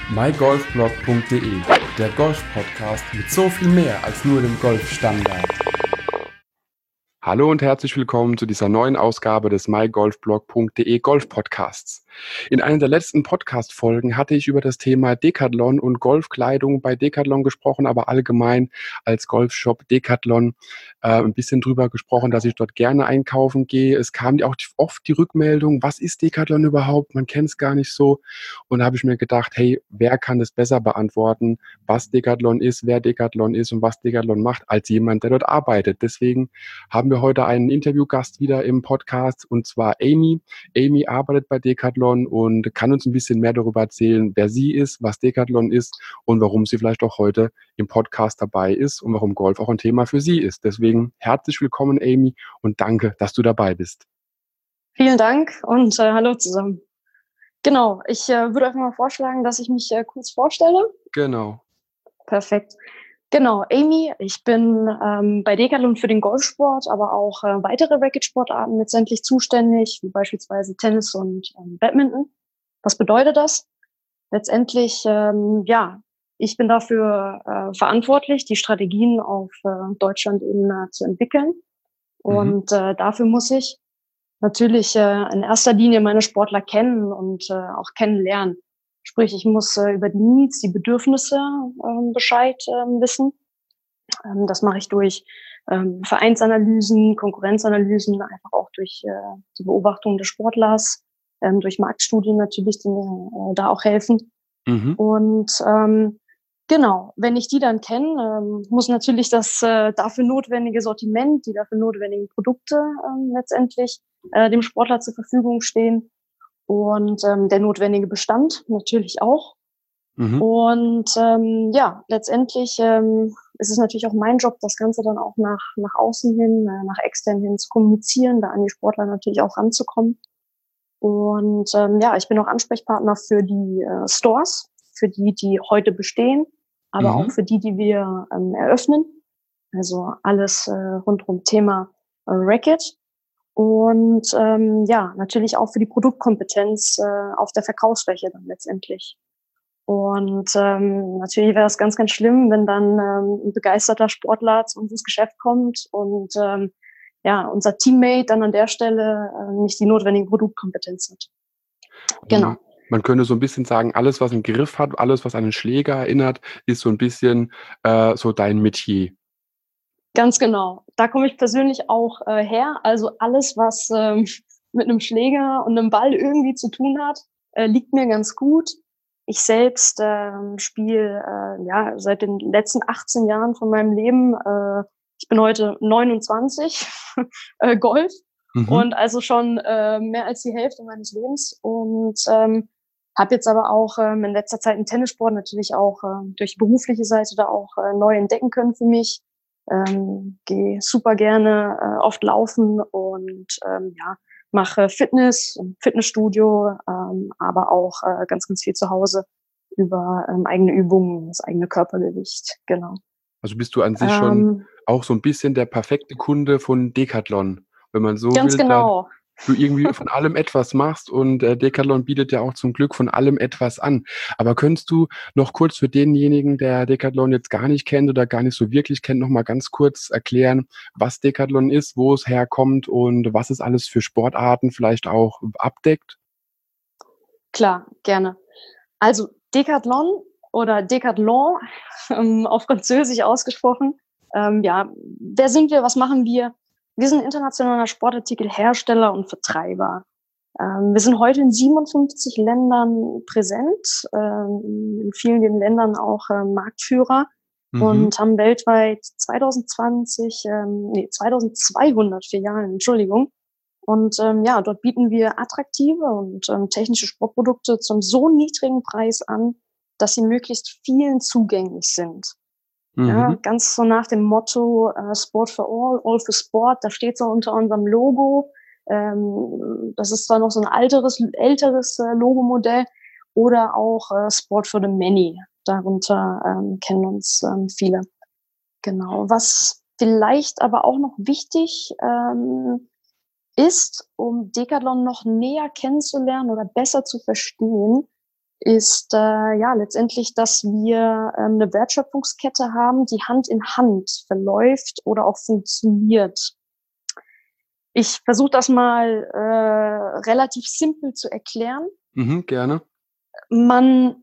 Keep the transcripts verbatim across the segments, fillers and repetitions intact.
my golf blog punkt de, der Golf-Podcast mit so viel mehr als nur dem Golfstandard. Hallo und herzlich willkommen zu dieser neuen Ausgabe des my golf blog punkt de Golf-Podcasts. In einer der letzten Podcast-Folgen hatte ich über das Thema Decathlon und Golfkleidung bei Decathlon gesprochen, aber allgemein als Golfshop Decathlon äh, ein bisschen drüber gesprochen, dass ich dort gerne einkaufen gehe. Es kam auch oft die Rückmeldung, was ist Decathlon überhaupt? Man kennt es gar nicht so. Und da habe ich mir gedacht, hey, wer kann das besser beantworten, was Decathlon ist, wer Decathlon ist und was Decathlon macht, als jemand, der dort arbeitet. Deswegen haben wir heute einen Interviewgast wieder im Podcast, und zwar Amy. Amy arbeitet bei Decathlon und kann uns ein bisschen mehr darüber erzählen, wer sie ist, was Decathlon ist und warum sie vielleicht auch heute im Podcast dabei ist und warum Golf auch ein Thema für sie ist. Deswegen herzlich willkommen, Amy, und danke, dass du dabei bist. Vielen Dank und äh, hallo zusammen. Genau, ich äh, würde einfach mal vorschlagen, dass ich mich äh, kurz vorstelle. Genau. Perfekt. Genau, Amy, ich bin ähm, bei Decathlon für den Golfsport, aber auch äh, weitere Racketsportarten letztendlich zuständig, wie beispielsweise Tennis und ähm, Badminton. Was bedeutet das? Letztendlich, ähm, ja, ich bin dafür äh, verantwortlich, die Strategien auf äh, Deutschland-Ebene zu entwickeln. Und mhm. äh, dafür muss ich natürlich äh, in erster Linie meine Sportler kennen und äh, auch kennenlernen. Sprich, ich muss äh, über die Needs, die Bedürfnisse ähm, Bescheid ähm, wissen. Ähm, das mache ich durch ähm, Vereinsanalysen, Konkurrenzanalysen, einfach auch durch äh, die Beobachtung des Sportlers, ähm, durch Marktstudien natürlich, die mir äh, da auch helfen. Mhm. Und ähm, genau, wenn ich die dann kenne, ähm, muss natürlich das äh, dafür notwendige Sortiment, die dafür notwendigen Produkte ähm, letztendlich äh, dem Sportler zur Verfügung stehen. Und ähm, der notwendige Bestand natürlich auch. Mhm. Und ähm, ja, letztendlich ähm, ist es natürlich auch mein Job, das Ganze dann auch nach, nach außen hin, äh, nach extern hin zu kommunizieren, da an die Sportler natürlich auch ranzukommen. Und ähm, ja, ich bin auch Ansprechpartner für die äh, Stores, für die, die heute bestehen, aber mhm. auch für die, die wir ähm, eröffnen. Also alles äh, rund um Thema äh, Racket. Und ähm, ja, natürlich auch für die Produktkompetenz äh, auf der Verkaufsfläche dann letztendlich. Und ähm, natürlich wäre es ganz, ganz schlimm, wenn dann ähm, ein begeisterter Sportler zu uns ins Geschäft kommt und ähm, ja, unser Teammate dann an der Stelle äh, nicht die notwendige Produktkompetenz hat. Genau. Man, man könnte so ein bisschen sagen, alles, was einen Griff hat, alles, was an einen Schläger erinnert, ist so ein bisschen äh, so dein Metier. Ganz genau. Da komme ich persönlich auch äh, her. Also alles, was ähm, mit einem Schläger und einem Ball irgendwie zu tun hat, äh, liegt mir ganz gut. Ich selbst äh, spiele äh, ja seit den letzten achtzehn Jahren von meinem Leben, äh, ich bin heute neunundzwanzig, äh, Golf. Mhm. Und also schon äh, mehr als die Hälfte meines Lebens. Und ähm, habe jetzt aber auch ähm, in letzter Zeit einen Tennissport natürlich auch äh, durch die berufliche Seite da auch äh, neu entdecken können für mich. Ähm, gehe super gerne äh, oft laufen und ähm, ja, mache Fitness, Fitnessstudio, ähm, aber auch äh, ganz, ganz viel zu Hause über ähm, eigene Übungen, das eigene Körpergewicht, genau. Also bist du an sich ähm, schon auch so ein bisschen der perfekte Kunde von Decathlon, wenn man so ganz will, genau. Du irgendwie von allem etwas machst, und äh, Decathlon bietet ja auch zum Glück von allem etwas an. Aber könntest du noch kurz für denjenigen, der Decathlon jetzt gar nicht kennt oder gar nicht so wirklich kennt, noch mal ganz kurz erklären, was Decathlon ist, wo es herkommt und was es alles für Sportarten vielleicht auch abdeckt? Klar, gerne. Also Decathlon oder Decathlon, ähm, auf Französisch ausgesprochen. Ähm, ja, wer sind wir, was machen wir? Wir sind internationaler Sportartikelhersteller und Vertreiber. Ähm, wir sind heute in siebenundfünfzig Ländern präsent, ähm, in vielen Ländern auch äh, Marktführer mhm. und haben weltweit zwanzig zwanzig, ähm, nee, zweitausendzweihundert Filialen, Entschuldigung. Und ähm, ja, dort bieten wir attraktive und ähm, technische Sportprodukte zum so niedrigen Preis an, dass sie möglichst vielen zugänglich sind. Mhm. Ja, ganz so nach dem Motto äh, Sport for all, all for sport, da steht so unter unserem Logo. Ähm, das ist zwar noch so ein alteres, älteres äh, Logomodell, oder auch äh, Sport for the many. Darunter ähm, kennen uns ähm, viele. Genau. Was vielleicht aber auch noch wichtig ähm, ist, um Decathlon noch näher kennenzulernen oder besser zu verstehen, ist äh, ja letztendlich, dass wir ähm, eine Wertschöpfungskette haben, die Hand in Hand verläuft oder auch funktioniert. Ich versuche das mal äh, relativ simpel zu erklären. Mhm, gerne. Man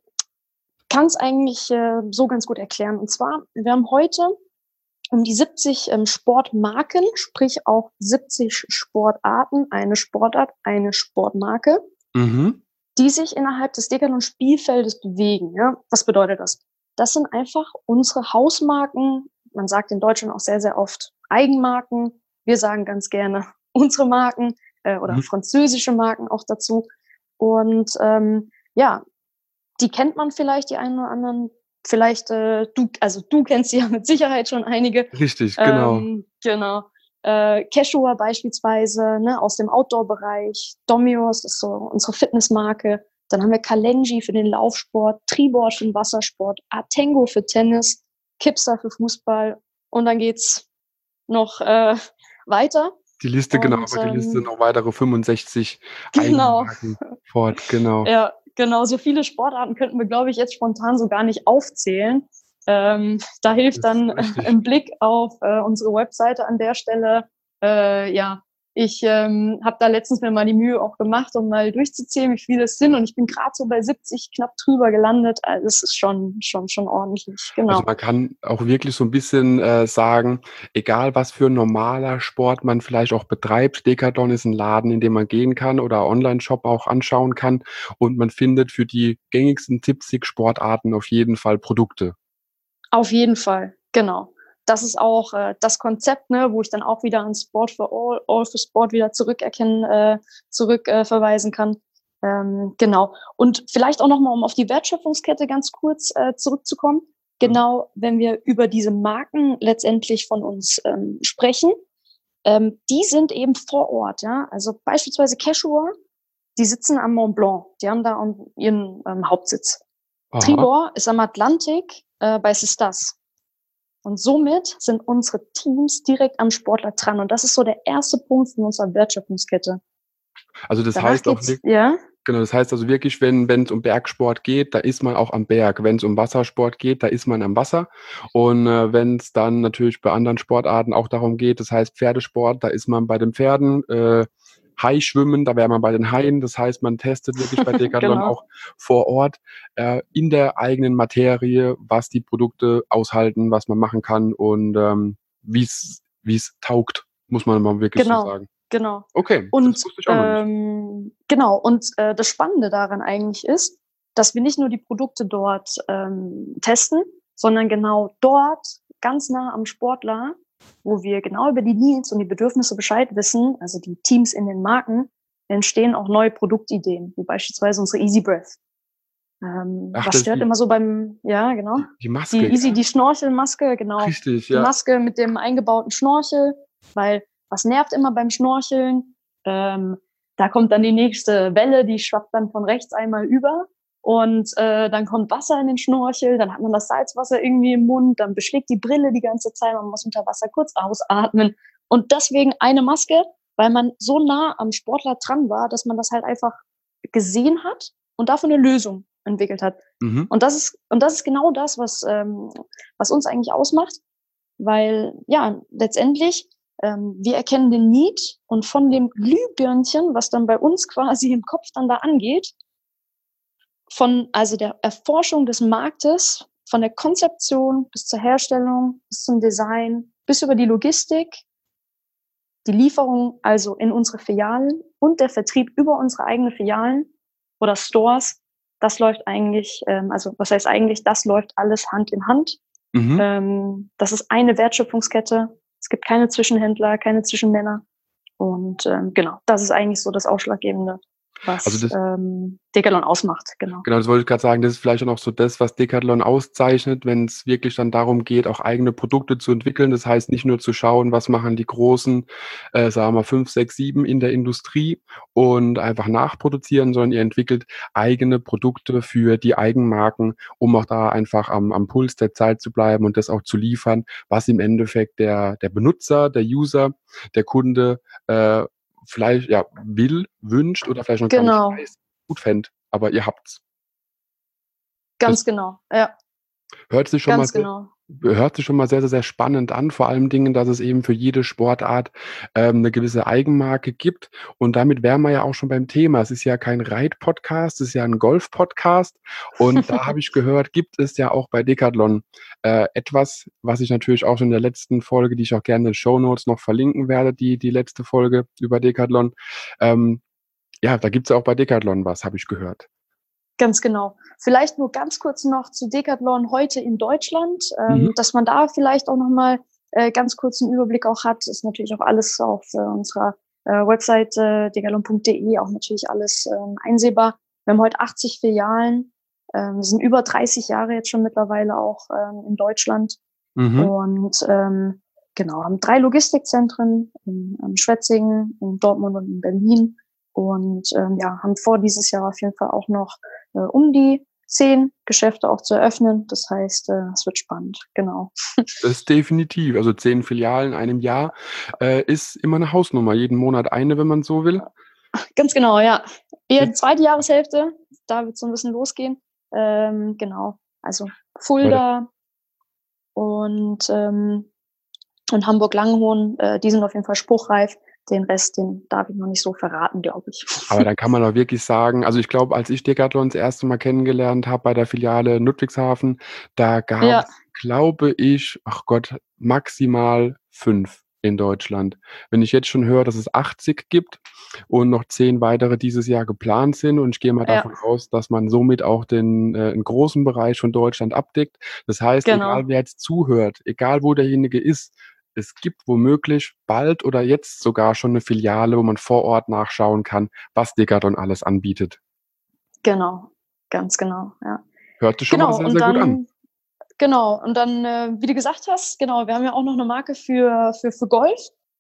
kann es eigentlich äh, so ganz gut erklären. Und zwar, wir haben heute um die siebzig ähm, Sportmarken, sprich auch siebzig Sportarten, eine Sportart, eine Sportmarke, Mhm. die sich innerhalb des Decathlon-Spielfeldes bewegen. Ja? Was bedeutet das? Das sind einfach unsere Hausmarken. Man sagt in Deutschland auch sehr, sehr oft Eigenmarken. Wir sagen ganz gerne unsere Marken äh, oder Mhm. französische Marken auch dazu. Und ähm, ja, die kennt man vielleicht, die einen oder anderen. Vielleicht, äh, du, also du kennst sie ja mit Sicherheit schon einige. Richtig, genau. Ähm, genau. Äh, Quechua beispielsweise, ne, aus dem Outdoor-Bereich. Domios ist so unsere Fitnessmarke. Dann haben wir Kalenji für den Laufsport, Tribord für den Wassersport, Atengo für Tennis, Kipster für Fußball. Und dann geht's noch äh, weiter. Die Liste, genau, Und aber die Liste ähm, noch weitere fünfundsechzig genau. Eigenmarken fort, genau. Ja, genau. So viele Sportarten könnten wir, glaube ich, jetzt spontan so gar nicht aufzählen. Ähm, da hilft Das dann ist richtig. ein Blick auf äh, unsere Webseite an der Stelle. Äh, ja, ich ähm, habe da letztens mir mal die Mühe auch gemacht, um mal durchzuzählen, wie viele es sind. Und ich bin gerade so bei siebzig knapp drüber gelandet. Also das ist schon, schon, schon ordentlich. Also, Genau. man kann auch wirklich so 'n bisschen, äh, sagen, egal was für 'n normaler Sport man vielleicht auch betreibt, Decathlon ist 'n Laden, in den man gehen kann oder Onlineshop auch anschauen kann und man findet für die gängigsten siebzig Sportarten auf jeden Fall Produkte. Auf jeden Fall, genau. Das ist auch äh, das Konzept, ne, wo ich dann auch wieder an Sport for All, All for Sport wieder zurückerkennen, äh, zurück äh, verweisen kann. Ähm, genau. Und vielleicht auch nochmal, um auf die Wertschöpfungskette ganz kurz äh, zurückzukommen. Mhm. Genau, wenn wir über diese Marken letztendlich von uns ähm, sprechen, ähm, die sind eben vor Ort, ja. Also beispielsweise Quechua, die sitzen am Mont Blanc, die haben da ihren ähm, Hauptsitz. Aha. Tribord ist am Atlantik äh, bei Sistas. Und somit sind unsere Teams direkt am Sportler dran. Und das ist so der erste Punkt von unserer Wertschöpfungskette. Also, das Danach heißt auch geht's, wirk ja, genau, das heißt also wirklich, wenn wenn's um Bergsport geht, da ist man auch am Berg. Wenn's um Wassersport geht, da ist man am Wasser. Und, äh, wenn's dann natürlich bei anderen Sportarten auch darum geht, das heißt Pferdesport, da ist man bei den Pferden, äh, Haischwimmen, da wäre man bei den Haien. Das heißt, man testet wirklich bei Decathlon genau. auch vor Ort, äh, in der eigenen Materie, was die Produkte aushalten, was man machen kann und, ähm, wie's wie's taugt, muss man mal wirklich so Genau, sagen. genau. Okay, das Und wusste ich auch noch nicht. ähm, genau, und äh, das Spannende daran eigentlich ist, dass wir nicht nur die Produkte dort ähm, testen, sondern genau dort, ganz nah am Sportler, wo wir genau über die Needs und die Bedürfnisse Bescheid wissen, also die Teams in den Marken, entstehen auch neue Produktideen, wie beispielsweise unsere Easy Breath. Ähm, Ach, was das ist stört die immer so beim, ja, genau, die die die Maske, Easy, gell? die Schnorchelmaske, genau, Richtig, die ja. Maske mit dem eingebauten Schnorchel, weil was nervt immer beim Schnorcheln? Ähm, da kommt dann die nächste Welle, die schwappt dann von rechts einmal über und äh, dann kommt Wasser in den Schnorchel, dann hat man das Salzwasser irgendwie im Mund, dann beschlägt die Brille die ganze Zeit, man muss unter Wasser kurz ausatmen und deswegen eine Maske, weil man so nah am Sportler dran war, dass man das halt einfach gesehen hat und dafür eine Lösung entwickelt hat. Mhm. Und das ist, und das ist genau das, was, ähm, was uns eigentlich ausmacht, weil ja, letztendlich, ähm, wir erkennen den Need und von dem Glühbirnchen, was dann bei uns quasi im Kopf dann da angeht, von also der Erforschung des Marktes, von der Konzeption bis zur Herstellung, bis zum Design, bis über die Logistik, die Lieferung also in unsere Filialen und der Vertrieb über unsere eigenen Filialen oder Stores, das läuft eigentlich, ähm, also was heißt eigentlich, das läuft alles Hand in Hand. Mhm. Ähm, das ist eine Wertschöpfungskette. Es gibt keine Zwischenhändler, keine Zwischenmänner. Und ähm, genau, das ist eigentlich so das Ausschlaggebende, Also, was das ähm, Decathlon ausmacht. Genau. Genau, das wollte ich grad sagen. Das ist vielleicht auch noch so das, was Decathlon auszeichnet, wenn's wirklich dann darum geht, auch eigene Produkte zu entwickeln. Das heißt, nicht nur zu schauen, was machen die Großen, äh, sagen wir mal fünf, sechs, sieben in der Industrie und einfach nachproduzieren, sondern ihr entwickelt eigene Produkte für die Eigenmarken, um auch da einfach am am Puls der Zeit zu bleiben und das auch zu liefern, was im Endeffekt der der Benutzer, der User, der Kunde, äh, vielleicht, ja, will, wünscht oder vielleicht noch gar nicht Genau. weiß, gut fände, aber ihr habt's. Ganz Das genau, ja. hört sich schon mal Ganz sehr genau. hört sich schon mal sehr, sehr, sehr spannend an, vor allen Dingen, dass es eben für jede Sportart, ähm, 'ne gewisse Eigenmarke gibt. Und damit wären wir ja auch schon beim Thema. Es ist ja kein Reit-Podcast, es ist ja 'n Golf-Podcast. Und da habe ich gehört, gibt es ja auch bei Decathlon, äh, etwas, was ich natürlich auch schon in der letzten Folge, die ich auch gerne in den Shownotes noch verlinken werde, die die letzte Folge über Decathlon. Ähm, ja, da gibt's ja auch bei Decathlon was, habe ich gehört. Ganz genau. Vielleicht nur ganz kurz noch zu Decathlon heute in Deutschland, Mhm. ähm, dass man da vielleicht auch noch mal, äh, ganz kurz 'n Überblick auch hat. Ist natürlich auch alles auf, äh, unserer, äh, Webseite decathlon punkt de auch natürlich alles, ähm, einsehbar. Wir haben heute achtzig Filialen, ähm, sind über dreißig Jahre jetzt schon mittlerweile auch, ähm, in Deutschland Mhm. und, ähm, genau, haben drei Logistikzentren in in Schwetzingen, in Dortmund und in Berlin und, ähm, ja, haben vor, dieses Jahr auf jeden Fall auch noch, äh, um die zehn Geschäfte auch zu eröffnen. Das heißt, äh, es wird spannend, genau. Das definitiv. Also zehn Filialen in einem Jahr, äh, ist immer 'ne Hausnummer. Jeden Monat eine, wenn man so will. Ganz genau, ja. Eher die Ist zweite Jahreshälfte, da wird's so 'n bisschen losgehen. Ähm, genau, also Aber da Fulda und, ähm und Hamburg-Langenhoven, äh, die sind auf jeden Fall spruchreif. Den Rest, den darf ich noch nicht so verraten, glaube ich. Aber dann kann man auch wirklich sagen also, ich glaube, als ich Decathlon das erste Mal kennengelernt habe bei der Filiale in Ludwigshafen, da Ja. gab's, glaube ich, ach Gott, maximal fünf in Deutschland. Wenn ich jetzt schon höre, dass es achtzig gibt und noch zehn weitere dieses Jahr geplant sind und ich gehe mal Ja. davon aus, dass man somit auch den äh, 'n großen Bereich von Deutschland abdeckt. Das heißt, egal Genau. wer jetzt zuhört, egal wo derjenige ist, es gibt womöglich bald oder jetzt sogar schon 'ne Filiale, wo man vor Ort nachschauen kann, was Decathlon alles anbietet. Genau, ganz genau, ja. Hört sich schon mal Genau, sehr, und sehr gut an. dann genau, und dann, äh, wie du gesagt hast, genau, wir haben ja auch noch 'ne Marke für für für Golf.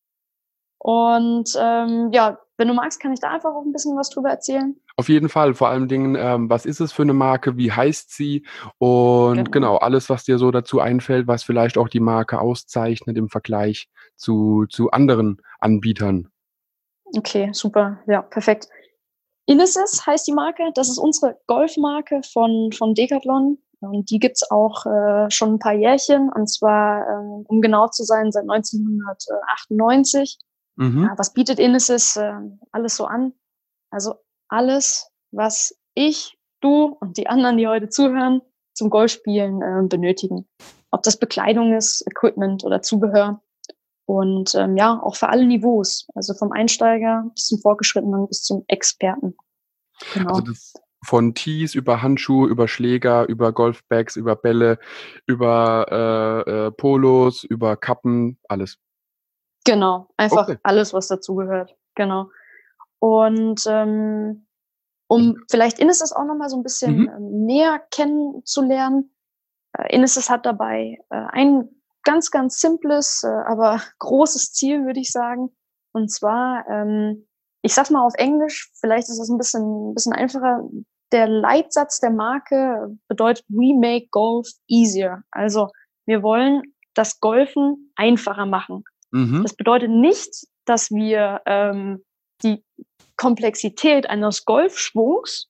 Und, ähm, ja, wenn du magst, kann ich da einfach auch 'n bisschen was drüber erzählen. Auf jeden Fall, vor allen Dingen, ähm, was ist es für 'ne Marke? Wie heißt sie? Und Genau. genau, alles, was dir so dazu einfällt, was vielleicht auch die Marke auszeichnet im Vergleich zu zu anderen Anbietern. Okay, super, ja, perfekt. Inisys heißt die Marke. Das ist unsere Golfmarke von von Decathlon und die gibt's auch, äh, schon 'n paar Jährchen und zwar, ähm, um genau zu sein, seit neunzehnhundertachtundneunzig. Mhm. Ja, was bietet Inisys, ähm, alles so an? Also, alles, was ich, du und die anderen, die heute zuhören, zum Golfspielen, ähm, benötigen. Ob das Bekleidung ist, Equipment oder Zubehör. Und, ähm, ja, auch für alle Niveaus, also vom Einsteiger bis zum Fortgeschrittenen bis zum Experten. Also, Genau. das von Tees über Handschuhe, über Schläger, über Golfbags, über Bälle, über, äh, äh, Polos, über Kappen, alles. Genau, einfach Okay. alles, was dazugehört, genau. Und, ähm, um Also vielleicht Inisys auch noch mal so 'n bisschen, Mhm. ähm, näher kennenzulernen. Äh, Inisys hat dabei, äh, ein ganz, ganz simples, äh, aber großes Ziel, würde ich sagen. Und zwar, ähm, ich sage es mal auf Englisch, vielleicht ist es 'n bisschen bisschen einfacher. Der Leitsatz der Marke bedeutet: „We make golf easier.“ Also, wir wollen das Golfen einfacher machen. Mhm. Das bedeutet nicht, dass wir, ähm, die Komplexität eines Golfschwungs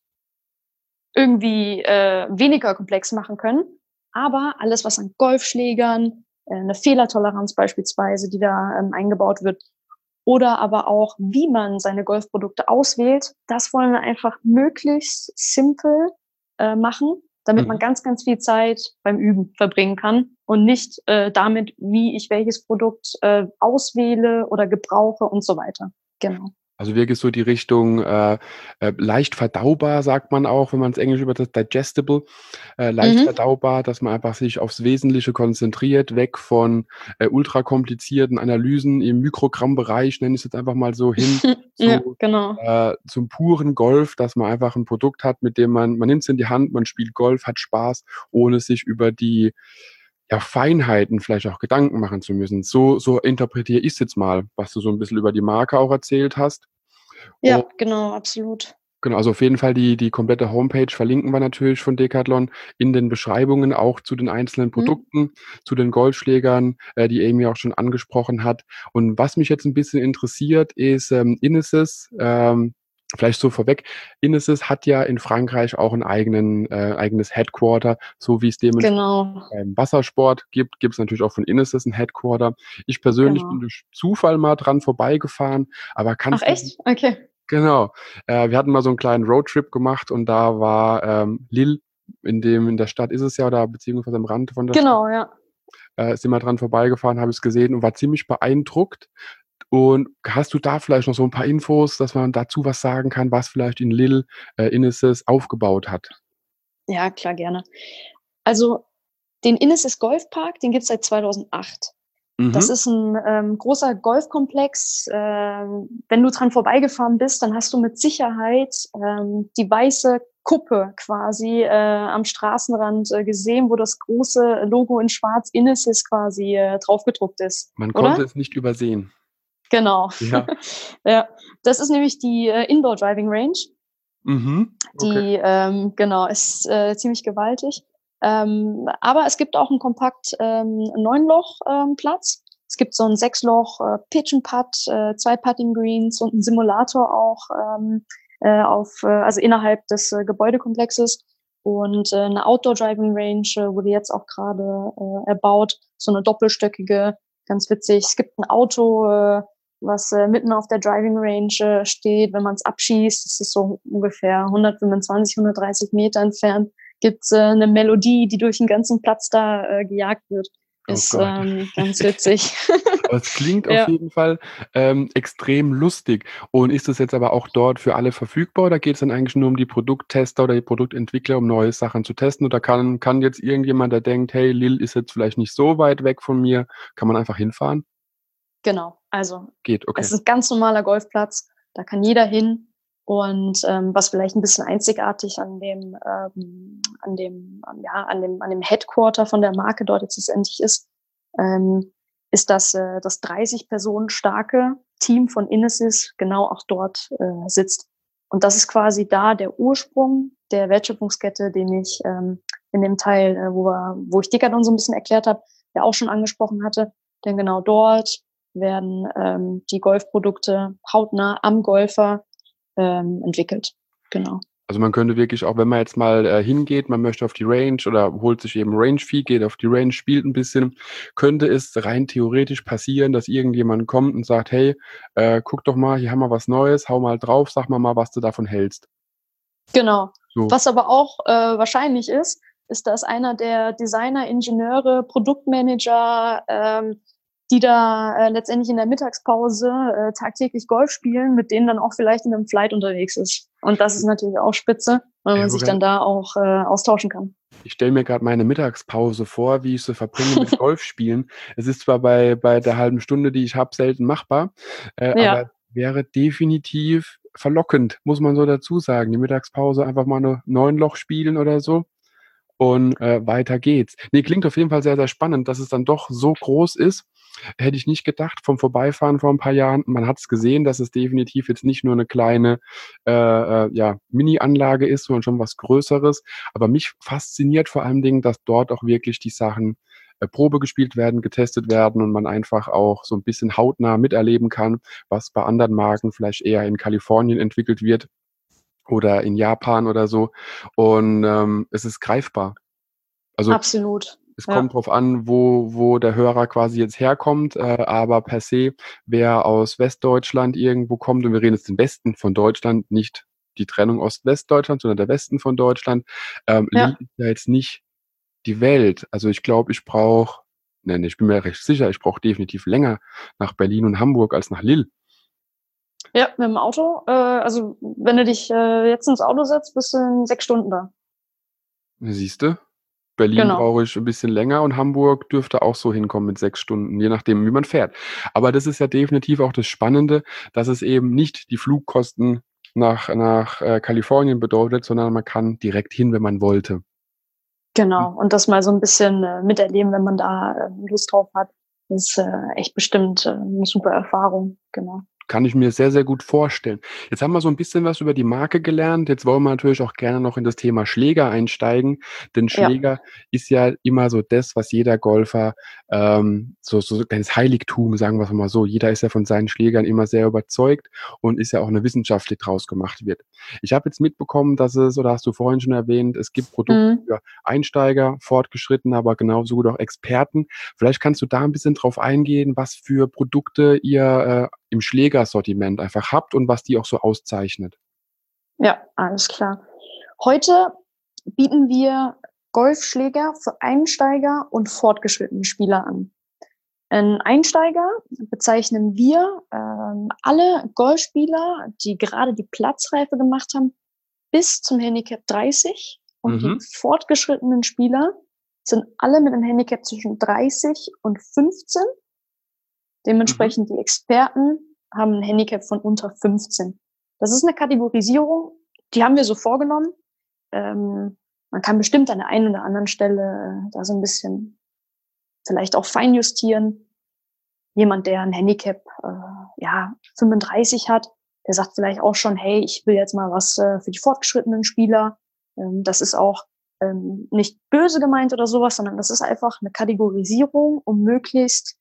irgendwie, äh, weniger komplex machen können, aber alles, was an Golfschlägern, äh, 'ne Fehlertoleranz beispielsweise, die da, ähm, eingebaut wird oder aber auch, wie man seine Golfprodukte auswählt, das wollen wir einfach möglichst simpel, äh, machen, damit man Mhm. ganz, ganz viel Zeit beim Üben verbringen kann und nicht, äh, damit, wie ich welches Produkt, äh, auswähle oder gebrauche und so weiter. Genau. Also wirklich so die Richtung, äh, äh, leicht verdaubar, sagt man auch, wenn man's Englisch übersetzt, digestible, äh, leicht Mhm. verdaubar, dass man einfach sich aufs Wesentliche konzentriert, weg von, äh, ultrakomplizierten Analysen im Mikrogrammbereich, nenne ich's jetzt einfach mal so, hin Ja, zu genau. äh, zum puren Golf, dass man einfach 'n Produkt hat, mit dem man man nimmt's in die Hand, man spielt Golf, hat Spaß, ohne sich über die, ja, Feinheiten vielleicht auch Gedanken machen zu müssen. So so interpretiere ich's jetzt mal, was du so 'n bisschen über die Marke auch erzählt hast. Ja, Und genau, absolut. Genau, also auf jeden Fall die die komplette Homepage verlinken wir natürlich von Decathlon in den Beschreibungen auch zu den einzelnen Mhm. Produkten, zu den Golfschlägern, äh, die Amy auch schon angesprochen hat. Und was mich jetzt 'n bisschen interessiert, ist, ähm, Inisys, ähm Vielleicht so vorweg, Inesis hat ja in Frankreich auch 'n eigenen äh, eigenes Headquarter, so wie es dementsprechend Genau. beim Wassersport gibt, gibt's natürlich auch von Inesis 'n Headquarter. Ich persönlich bin Genau. durch Zufall mal dran vorbeigefahren, aber Ach kannst du echt? Okay. genau. Äh, wir hatten mal so 'n kleinen Roadtrip gemacht und da war, ähm, Lille in dem in der Stadt ist es ja oder beziehungsweise am Rand von der Stadt. Genau, ja. Äh, sind wir dran vorbeigefahren, habe ich's gesehen und war ziemlich beeindruckt. Und hast du da vielleicht noch so 'n paar Infos, dass man dazu was sagen kann, was vielleicht in Lille, äh, Inesis aufgebaut hat? Ja, klar, gerne. Also, den Inesis Golfpark, den gibt's seit zweitausendacht. Das Mhm. ist 'n, ähm, großer Golfkomplex. Ähm, wenn du dran vorbeigefahren bist, dann hast du mit Sicherheit, ähm, die weiße Kuppe quasi, äh, am Straßenrand, äh, gesehen, wo das große Logo in schwarz Inesis quasi, äh, draufgedruckt ist, Man konnte oder? es nicht übersehen. Genau. Ja. Ja, das ist nämlich die, äh, Indoor Driving Range. Mhm. Okay. Die, ähm genau, ist, äh, ziemlich gewaltig. Ähm, aber es gibt auch 'n kompakt, ähm, Neun-Loch, ähm, Platz. Es gibt so 'n Sechs-Loch, äh, Pitch and Putt, äh, zwei Putting Greens und 'n Simulator auch, ähm, äh, auf äh, also innerhalb des, äh, Gebäudekomplexes. Und, äh, 'ne Outdoor Driving Range, äh, wurde jetzt auch grade, äh, erbaut, so 'ne doppelstöckige, ganz witzig. Es gibt 'n Auto, äh, was, äh, mitten auf der Driving Range, äh, steht. Wenn man's abschießt, das ist so ungefähr hundertfünfundzwanzig, hundertdreißig Meter entfernt, gibt's, äh, 'ne Melodie, die durch 'n ganzen Platz da, äh, gejagt wird. Oh Ist, Gott. ähm, ganz witzig. Aber es klingt auf Ja. jeden Fall, ähm, extrem lustig. Und ist das jetzt aber auch dort für alle verfügbar oder geht's dann eigentlich nur um die Produkttester oder die Produktentwickler, um neue Sachen zu testen? Oder kann kann jetzt irgendjemand, der denkt: „Hey, Lille ist jetzt vielleicht nicht so weit weg von mir“, kann man einfach hinfahren? Genau. Also, Geht, okay. es ist 'n ganz normaler Golfplatz, da kann jeder hin. Und, ähm, was vielleicht 'n bisschen einzigartig an dem, ähm an dem an ja, an dem an dem Headquarter von der Marke dort jetzt letztendlich ist, ähm, ist, dass, äh, das dreißig Personen starke Team von Inesis genau auch dort, äh, sitzt. Und das ist quasi da der Ursprung der Wertschöpfungskette, den ich, ähm, in dem Teil, äh, wo wir wo ich Decathlon so 'n bisschen erklärt habe, ja auch schon angesprochen hatte. Denn genau dort werden, ähm, die Golfprodukte hautnah am Golfer, ähm, entwickelt. Genau. Also, man könnte wirklich auch, wenn man jetzt mal, äh, hingeht, man möchte auf die Range oder holt sich eben Range-Fee, geht auf die Range, spielt 'n bisschen, könnte es rein theoretisch passieren, dass irgendjemand kommt und sagt: „Hey, äh, guck doch mal, hier haben wir was Neues, hau mal drauf, sag mir mal, was du davon hältst.“ Genau. So. Was aber auch, äh, wahrscheinlich ist, ist, dass einer der Designer, Ingenieure, Produktmanager, ähm, die da, äh, letztendlich in der Mittagspause, äh, tagtäglich Golf spielen, mit denen dann auch vielleicht in 'nem Flight unterwegs ist. Und das ist natürlich auch spitze, weil man sich dann da auch, äh, austauschen kann. Ich stelle mir grad meine Mittagspause vor, wie ich sie verbringe mit Golfspielen. Es ist zwar bei bei der halben Stunde, die ich habe, selten machbar, äh, aber Ja. wäre definitiv verlockend, muss man so dazu sagen. Die Mittagspause einfach mal 'ne Neun-Loch spielen oder so und, äh, weiter geht's. Ne, klingt auf jeden Fall sehr, sehr spannend, dass es dann doch so groß ist. Hätte ich nicht gedacht vom Vorbeifahren vor 'n paar Jahren. Man hat's gesehen, dass es definitiv jetzt nicht nur 'ne kleine, äh, äh, ja, Mini-Anlage ist, sondern schon was Größeres. Aber mich fasziniert vor allen Dingen, dass dort auch wirklich die Sachen, äh, Probe gespielt werden, getestet werden und man einfach auch so 'n bisschen hautnah miterleben kann, was bei anderen Marken vielleicht eher in Kalifornien entwickelt wird oder in Japan oder so. Und, ähm, es ist greifbar. Also, Absolut, es ja. kommt drauf an, wo wo der Hörer quasi jetzt herkommt, äh, aber per se, wer aus Westdeutschland irgendwo kommt und wir reden jetzt den Westen von Deutschland, nicht die Trennung Ost-Westdeutschland, sondern der Westen von Deutschland. Ähm, Lille Ja. ist ja jetzt nicht die Welt. Also, ich glaube, ich brauche ne, ne, ich bin mir recht sicher, ich brauche definitiv länger nach Berlin und Hamburg als nach Lille. Ja, mit'm Auto. Äh, also, wenn du dich, äh, jetzt ins Auto setzt, bist du in sechs Stunden da. Siehst du? Berlin Genau. brauche ich 'n bisschen länger und Hamburg dürfte auch so hinkommen mit sechs Stunden, je nachdem, wie man fährt. Aber das ist ja definitiv auch das Spannende, dass es eben nicht die Flugkosten nach nach, äh, Kalifornien bedeutet, sondern man kann direkt hin, wenn man wollte. Hm. Genau. Und das mal so 'n bisschen, äh, miterleben, wenn man da, ähm, Lust drauf hat, ist, äh, echt bestimmt, äh, 'ne super Erfahrung, genau. Kann ich mir sehr, sehr gut vorstellen. Jetzt haben wir so ein bisschen was über die Marke gelernt. Jetzt wollen wir natürlich auch gerne noch in das Thema Schläger einsteigen, denn Ja. Schläger ist ja immer so das, was jeder Golfer, ähm, so so 'n kleines Heiligtum, sagen wir's mal so. Jeder ist ja von seinen Schlägern immer sehr überzeugt und ist ja auch 'ne Wissenschaft, die draus gemacht wird. Ich habe jetzt mitbekommen, dass es oder hast du vorhin schon erwähnt, es gibt Produkte Mhm. für Einsteiger, Fortgeschrittene, aber genauso gut auch Experten. Vielleicht kannst du da 'n bisschen drauf eingehen, was für Produkte ihr, äh, im Schlägersortiment einfach habt und was die auch so auszeichnet. Ja, alles klar. Heute bieten wir Golfschläger für Einsteiger und fortgeschrittene Spieler an. 'N Einsteiger bezeichnen wir, ähm, alle Golfspieler, die gerade die Platzreife gemacht haben bis zum Handicap dreißig und die Mhm. fortgeschrittenen Spieler sind alle mit 'nem Handicap zwischen dreißig und fünfzehn. Mhm. Dementsprechend die Experten haben 'n Handicap von unter fünfzehn. Das ist 'ne Kategorisierung, die haben wir so vorgenommen. Ähm, man kann bestimmt an der einen oder anderen Stelle da so 'n bisschen vielleicht auch feinjustieren. Jemand, der 'n Handicap, äh, ja, fünfunddreißig hat, der sagt vielleicht auch schon: „Hey, ich will jetzt mal was, äh, für die fortgeschrittenen Spieler.“ Ähm, das ist auch, ähm, nicht böse gemeint oder so was, sondern das ist einfach 'ne Kategorisierung, um möglichst,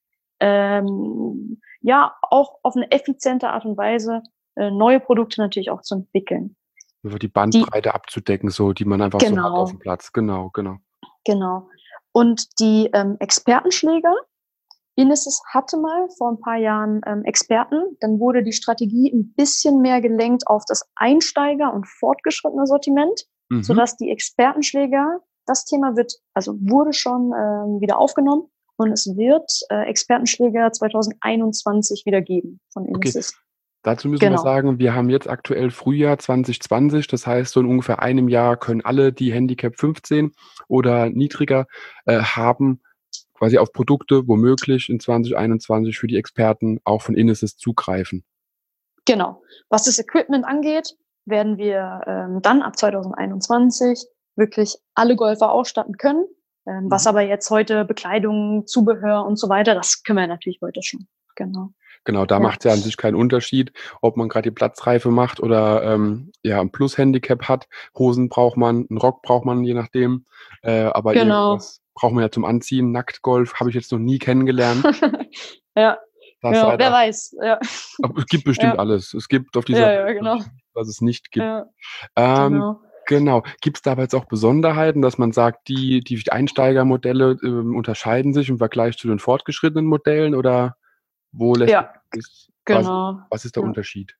ähm, ja, auch auf 'ne effiziente Art und Weise, äh, neue Produkte natürlich auch zu entwickeln. Über die Die Bandbreite abzudecken, so, die man einfach so hat aufm Genau. Platz. Genau, genau. Genau. Und die, ähm, Expertenschläger Inesis hatte mal vor 'n paar Jahren, ähm, Experten. Dann wurde die Strategie 'n bisschen mehr gelenkt auf das Einsteiger und fortgeschrittene Sortiment, Mhm. sodass die Expertenschläger das Thema wird also, wurde schon, ähm, wieder aufgenommen und es wird, äh, Expertenschläger zweitausendeinundzwanzig wieder geben von Okay. Inesis. Dazu müssen wir Genau. sagen, wir haben jetzt aktuell Frühjahr zwanzig zwanzig. Das heißt, so in ungefähr einem Jahr können alle, die Handicap fünfzehn oder niedriger, äh, haben, quasi auf Produkte womöglich in zwanzig einundzwanzig für die Experten auch von Inesis zugreifen. Genau. Was das Equipment angeht, werden wir, ähm, dann ab zweitausendeinundzwanzig wirklich alle Golfer ausstatten können. Ähm, was Mhm. aber jetzt heute Bekleidung, Zubehör und so weiter, das können wir natürlich heute schon. Genau. Genau, da Ja. macht's ja an sich keinen Unterschied, ob man grad die Platzreife macht oder, ähm, ja, 'n Plus-Handicap hat. Hosen braucht man, 'n Rock braucht man, je nachdem. Äh, aber Genau. irgendwas braucht man ja zum Anziehen. Nacktgolf habe ich jetzt noch nie kennengelernt. Ja, Da ja, seid wer ihr weiß, ja. Aber es gibt bestimmt Ja. alles. Es gibt auf dieser Ja, Welt ja, genau. nicht, was es nicht gibt. Ja, Ähm, genau. genau. Gibt's da aber jetzt auch Besonderheiten, dass man sagt, die die Einsteigermodelle, ähm, unterscheiden sich im Vergleich zu den fortgeschrittenen Modellen oder wo lässt sich Ja, g das quasi genau, was ist der ja. Unterschied?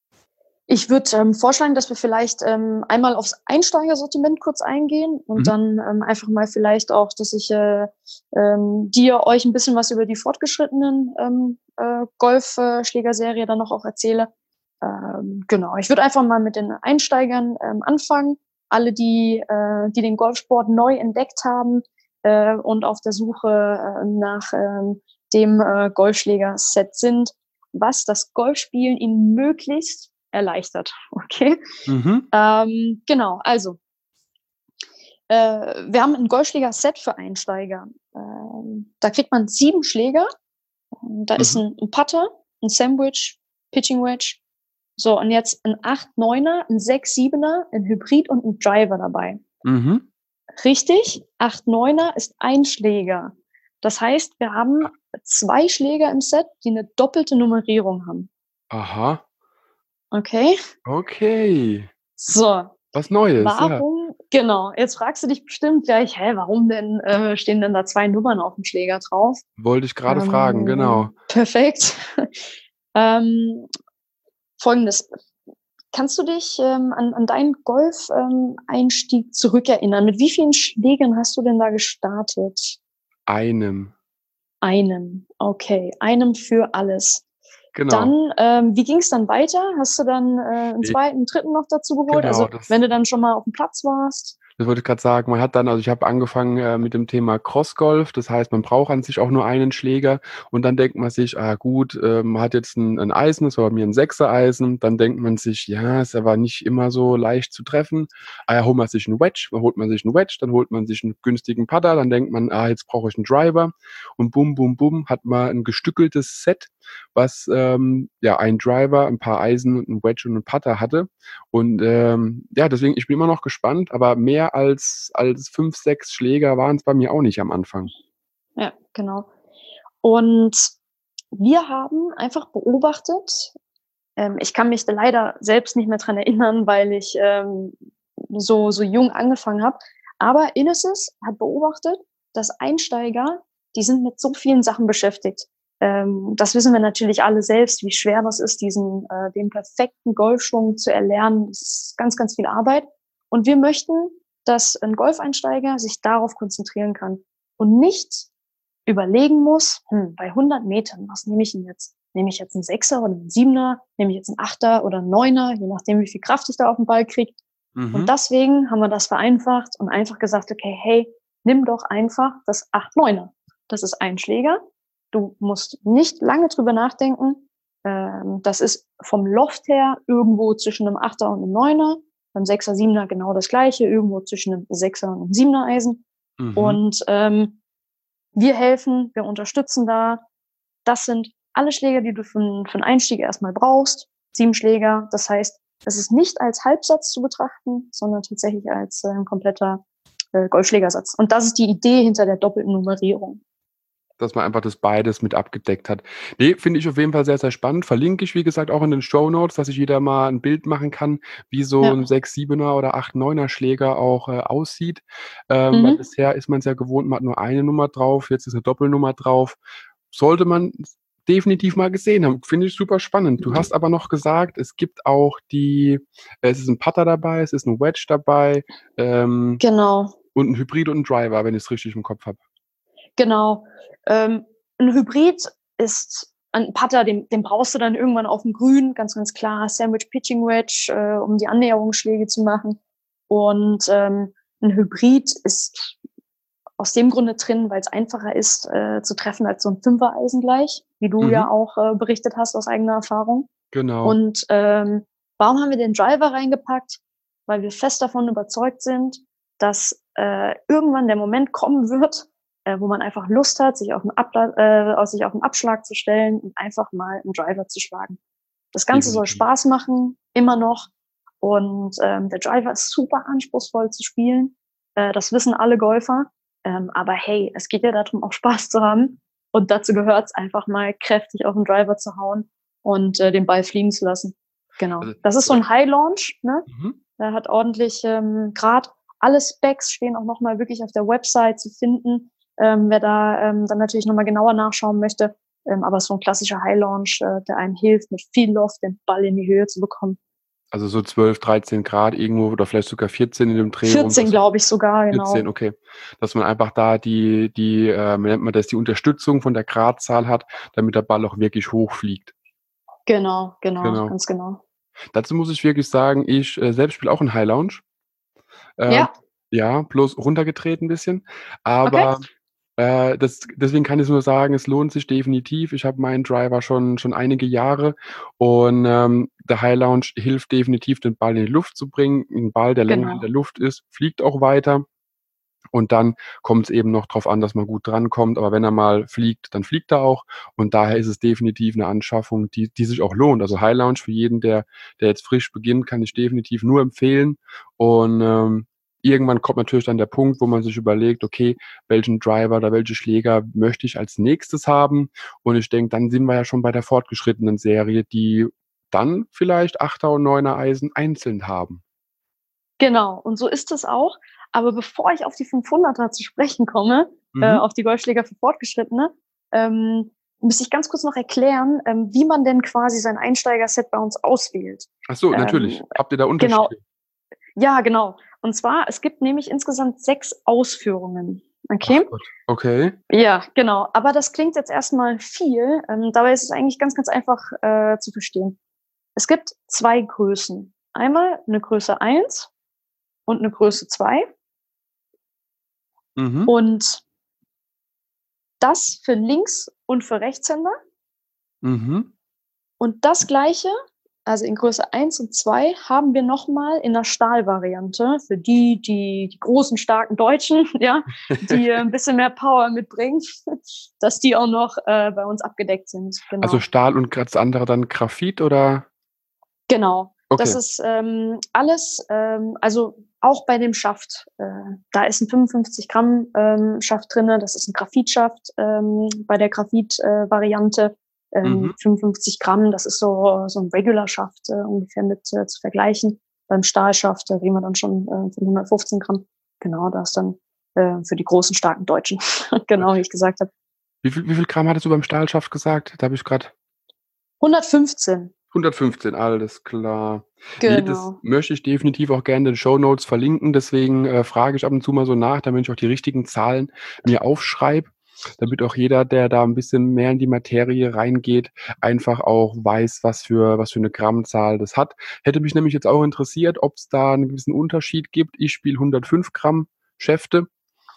Ich würde, ähm, vorschlagen, dass wir vielleicht, ähm, einmal aufs Einsteigersortiment kurz eingehen und Mhm. dann, ähm, einfach mal vielleicht auch, dass ich, äh, ähm, dir euch 'n bisschen was über die fortgeschrittenen, ähm, äh, Golf äh, Schlägerserie dann noch auch erzähle. Ähm, genau. Ich würde einfach mal mit den Einsteigern, ähm, anfangen. Alle, die äh, die den Golfsport neu entdeckt haben, äh, und auf der Suche, äh, nach, ähm, dem, äh, Golfschlägerset sind, was das Golfspielen ihnen möglichst erleichtert, okay? Mhm. Ähm, genau, also äh, wir haben 'n Golfschlägerset für Einsteiger. Ähm, da kriegt man sieben Schläger. Ähm, da ist Mhm. 'n 'n Putter, 'n Sandwich, Pitching Wedge. So, und jetzt 'n acht Neuner, 'n sechs Siebener, 'n Hybrid und 'n Driver dabei. Mhm. Richtig, acht Neuner ist ein Schläger. Das heißt, wir haben Ah. zwei Schläger im Set, die 'ne doppelte Nummerierung haben. Aha. Okay? Okay. So, Was Neues, ja. warum genau, jetzt fragst du dich bestimmt gleich: „Hä, warum denn, äh, stehen denn da zwei Nummern aufm Schläger drauf?“ Wollte ich grade fragen, genau. Ähm, perfekt. Ähm, Folgendes: Kannst du dich, ähm, an an deinen Golf ähm, Einstieg zurückerinnern? Mit wie vielen Schlägern hast du denn da gestartet? Einem. Einem, okay, einem für alles. Genau. Dann, ähm, wie ging's dann weiter? Hast du dann, äh, 'n E zweiten, dritten noch dazu geholt? Genau, Also, das wenn du dann schon mal aufm Platz warst? das wollte ich grad sagen. Man hat dann also, ich habe angefangen, äh, mit dem Thema Crossgolf. Das heißt, man braucht an sich auch nur einen Schläger und dann denkt man sich: „Ah gut, äh, man hat jetzt 'n 'n Eisen“, das war bei mir 'n Sechser Eisen. Dann denkt man sich: „Ja, ist aber nicht immer so leicht zu treffen.“ Ah ja, holt man sich 'n Wedge. Dann holt man sich 'n Wedge, dann holt man sich 'n günstigen Putter, dann denkt man: „Ah, jetzt brauche ich 'n Driver.“ Und bum, bum, bum hat man 'n gestückeltes Set was ähm, ja ein Driver, ein paar Eisen und 'n Wedge und 'n Putter hatte. Und ähm, ja, deswegen, ich bin immer noch gespannt, aber mehr als als fünf, sechs Schläger waren's bei mir auch nicht am Anfang. Ja, genau. Und wir haben einfach beobachtet ähm, ich kann mich da leider selbst nicht mehr dran erinnern, weil ich, ähm, so so jung angefangen habe. Aber Inesis hat beobachtet, dass Einsteiger, die sind mit so vielen Sachen beschäftigt. Ähm, das wissen wir natürlich alle selbst, wie schwer das ist, diesen äh, den perfekten Golfschwung zu erlernen. Das ist ganz, ganz viel Arbeit. Und wir möchten, dass 'n Golfeinsteiger sich darauf konzentrieren kann und nicht überlegen muss: „Hm, bei hundert Metern, was nehme ich 'n jetzt? Nehme ich jetzt 'n Sechser oder 'n Siebener? Nehme ich jetzt 'n Achter oder 'n Neuner?“ Je nachdem, wie viel Kraft ich da auf 'n Ball kriege. Und Mhm. deswegen haben wir das vereinfacht und einfach gesagt: „Okay, hey, nimm doch einfach das acht Neuner. Das ist ein Schläger. Du musst nicht lange drüber nachdenken. Ähm, das ist vom Loft her irgendwo zwischen 'nem Achter und 'nem Neuner. Beim Sechser, Siebener genau das Gleiche, irgendwo zwischen 'nem Sechser und 'nem Siebener Eisen.“ Mhm. Und, ähm, wir helfen, wir unterstützen da. Das sind alle Schläger, die du für 'n für 'n Einstieg erst mal brauchst. sieben Schläger. Das heißt, es ist nicht als Halbsatz zu betrachten, sondern tatsächlich als, äh, kompletter, äh, Golfschlägersatz. Und das ist die Idee hinter der doppelten Nummerierung. Dass man einfach das beides mit abgedeckt hat. Ne, finde ich auf jeden Fall sehr, sehr spannend. Verlinke ich, wie gesagt, auch in den Shownotes, dass sich jeder mal 'n Bild machen kann, wie so Ja. 'n sechs Siebener oder acht Neuner Schläger auch, äh, aussieht. Ähm, weil Mhm. bisher ist man's ja gewohnt, man hat nur eine Nummer drauf, jetzt ist 'ne Doppelnummer drauf. Sollte man s definitiv mal gesehen haben. Finde ich super spannend. Du hast aber noch gesagt, es gibt auch die es ist 'n Putter dabei, es ist 'n Wedge dabei, ähm, Genau. und 'n Hybrid und 'n Driver, wenn ich's richtig im Kopf habe. Genau. Ähm, 'n Hybrid ist ein Putter, den den brauchst du dann irgendwann aufm Grün, ganz, ganz klar. Sandwich Pitching Wedge, äh, um die Annäherungsschläge zu machen. Und, ähm, 'n Hybrid ist aus dem Grunde drin, weil's einfacher ist, äh, zu treffen als so 'n Fünfer Eisen gleich, wie du Mhm. ja auch, äh, berichtet hast aus eigener Erfahrung. Genau. Und, ähm, warum haben wir den Driver reingepackt? Weil wir fest davon überzeugt sind, dass, äh, irgendwann der Moment kommen wird, äh, wo man einfach Lust hat, sich auf 'n Abla äh, auf sich auf 'n Abschlag zu stellen und einfach mal 'n Driver zu schlagen. Das Ganze soll Definitiv. Spaß machen, immer noch. Und, ähm, der Driver ist super anspruchsvoll zu spielen. Äh, das wissen alle Golfer. Ähm, aber hey, es geht ja da drum, auch Spaß zu haben. Und dazu gehört's einfach mal kräftig auf 'n Driver zu hauen und, äh, den Ball fliegen zu lassen. Genau. Also Das ist so oder 'n High Launch, ne? Mhm. Der hat ordentlich, ähm, Grad. Alle Specs stehen auch noch mal wirklich auf der Website zu finden, ähm, wer da, ähm, dann natürlich noch mal genauer nachschauen möchte. Ähm, aber so 'n klassischer High Launch, äh, der einem hilft, mit viel Loft den Ball in die Höhe zu bekommen. Also so zwölf, dreizehn Grad irgendwo oder vielleicht sogar vierzehn in dem Dreh rum, vierzehn, dass glaube ich sogar, vierzehn, genau. okay. Dass man einfach da die die, ähm, wie nennt man das, die Unterstützung von der Gradzahl hat, damit der Ball auch wirklich hoch fliegt. Genau, genau, Genau. ganz genau. Dazu muss ich wirklich sagen, ich, äh, selbst spiele auch 'n High Launch. Ähm, Ja. ja, bloß runtergedreht 'n bisschen. Okay. Aber, äh, das deswegen kann ich nur sagen, es lohnt sich definitiv. Ich habe meinen Driver schon schon einige Jahre und, ähm, der High Launch hilft definitiv, den Ball in die Luft zu bringen. 'N Ball, der länger in der Genau. Luft ist, fliegt auch weiter. Und dann kommt's eben noch drauf an, dass man gut drankommt. Aber wenn er mal fliegt, dann fliegt er auch. Und daher ist es definitiv 'ne Anschaffung, die die sich auch lohnt. Also High Launch für jeden, der der jetzt frisch beginnt, kann ich definitiv nur empfehlen. Und, ähm, irgendwann kommt natürlich dann der Punkt, wo man sich überlegt: „Okay, welchen Driver oder welche Schläger möchte ich als Nächstes haben?“ Und ich denke, dann sind wir ja schon bei der fortgeschrittenen Serie, die dann vielleicht Achter und Neuner Eisen einzeln haben. Genau, und so ist es auch. Aber bevor ich auf die fünfhunderter zu sprechen komme, äh, Mhm. auf die Golfschläger für Fortgeschrittene, ähm, müsste ich ganz kurz noch erklären, ähm, wie man denn quasi sein Einsteigerset bei uns auswählt. Ach so, Ähm, natürlich. Habt ihr da genau. Unterschiede? Ja, genau. Und zwar, es gibt nämlich insgesamt sechs Ausführungen. Ach Okay? Gott, okay. Ja, genau. Aber das klingt jetzt erst mal viel. Ähm, dabei ist es eigentlich ganz, ganz einfach, äh, zu verstehen. Es gibt zwei Größen. Einmal 'ne Größe eins und 'ne Größe zwei. Mhm. Und das für Links und für Rechtshänder. Mhm. Und das Gleiche Also in Größe eins und zwei haben wir nochmal in der Stahlvariante für die, die, die großen, starken Deutschen, ja, die äh, ein bisschen mehr Power mitbringen, dass die auch noch äh, bei uns abgedeckt sind. Also Genau. Stahl und das andere dann Graphit oder? Genau. Das Okay. ist ähm, alles, ähm, also auch bei dem Schaft, äh, da ist ein fünfundfünfzig Gramm ähm, Schaft drinne. Das ist ein Graphitschaft ähm, bei der Graphit-Variante. Äh, ähm, Mhm. fünfundfünfzig Gramm, das ist so, so ein Regular-Schaft äh, ungefähr mit äh, zu vergleichen. Beim Stahlschaft, da reden wir dann schon äh, von hundertfünfzehn Gramm. Genau, da ist dann äh, für die großen, starken Deutschen. Genau, wie ich gesagt habe. Wie viel, wie viel Gramm hattest du beim Stahlschaft gesagt? Da habe ich gerade hundertfünfzehn. hundertfünfzehn, alles klar. Ne, das Genau. möchte ich definitiv auch gerne in den Shownotes verlinken, deswegen, äh, frage ich ab und zu mal so nach, damit ich auch die richtigen Zahlen mir aufschreibe, damit auch jeder, der da 'n bisschen mehr in die Materie reingeht, einfach auch weiß, was für was für 'ne Grammzahl das hat. Hätte mich nämlich jetzt auch interessiert, ob's da 'n gewissen Unterschied gibt. Ich spiele hundertfünf Gramm Schäfte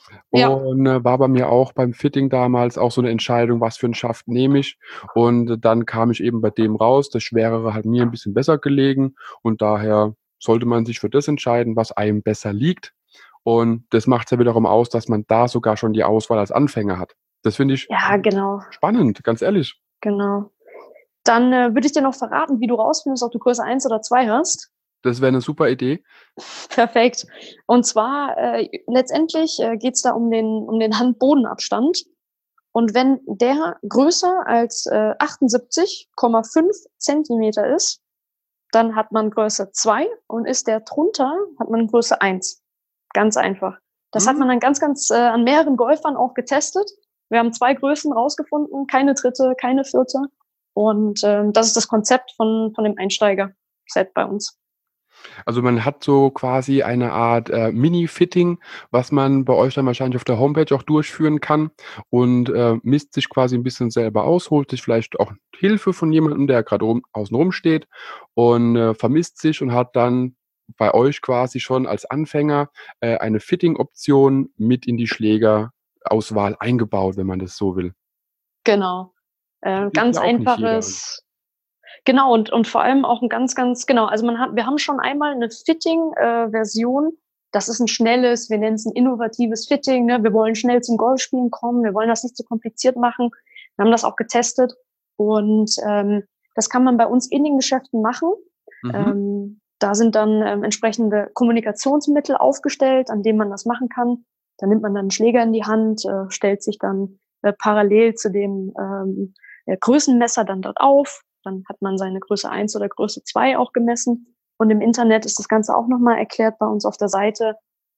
Ja. und, äh, war bei mir auch beim Fitting damals auch so 'ne Entscheidung, was für 'n Schaft nehme ich. Und dann kam ich eben bei dem raus. Das Schwerere hat mir 'n bisschen besser gelegen und daher sollte man sich für das entscheiden, was einem besser liegt. Und das macht's ja wiederum aus, dass man da sogar schon die Auswahl als Anfänger hat. Das finde ich Ja, genau. spannend, ganz ehrlich. Genau. Dann äh, würde ich dir noch verraten, wie du rausfindest, ob du Größe eins oder zwei hast. Das wäre 'ne super Idee. Perfekt. Und zwar, äh, letztendlich, äh, geht's da um den um den Hand-Boden-Abstand. Und wenn der größer als, äh, achtundsiebzig Komma fünf Zentimeter ist, dann hat man Größe zwei und ist der drunter, hat man Größe eins. Ganz einfach. Das hat man Hm. dann ganz, ganz, äh, an mehreren Golfern auch getestet. Wir haben zwei Größen rausgefunden, keine dritte, keine vierte. Und, ähm, das ist das Konzept von von dem Einsteiger-Set bei uns. Also, man hat so quasi eine Art, äh, Mini-Fitting, was man bei euch dann wahrscheinlich auf der Homepage auch durchführen kann und, äh, misst sich quasi 'n bisschen selber aus, holt sich vielleicht auch Hilfe von jemandem, der grad rum außen rum steht und, äh, vermisst sich und hat dann bei euch quasi schon als Anfänger, äh, eine Fitting-Option mit in die Schlägerauswahl eingebaut, wenn man das so will. Genau. Äh, Bietet ganz ja auch nicht jeder an. einfaches genau, und und vor allem auch 'n ganz, ganz genau, also man hat wir haben schon einmal 'ne Fitting äh, Version. Das ist 'n schnelles, wir nennen's 'n innovatives Fitting, ne? Wir wollen schnell zum Golfspielen kommen, wir wollen das nicht zu kompliziert machen. Wir haben das auch getestet und, ähm, das kann man bei uns in den Geschäften machen. Mhm. Ähm, da sind dann, ähm, entsprechende Kommunikationsmittel aufgestellt, an denen man das machen kann. Da nimmt man dann 'n Schläger in die Hand, äh, stellt sich dann, äh, parallel zu dem, ähm, äh, Größenmesser dann dort auf. Dann hat man seine Größe eins oder Größe zwei auch gemessen. Und im Internet ist das Ganze auch noch mal erklärt bei uns auf der Seite,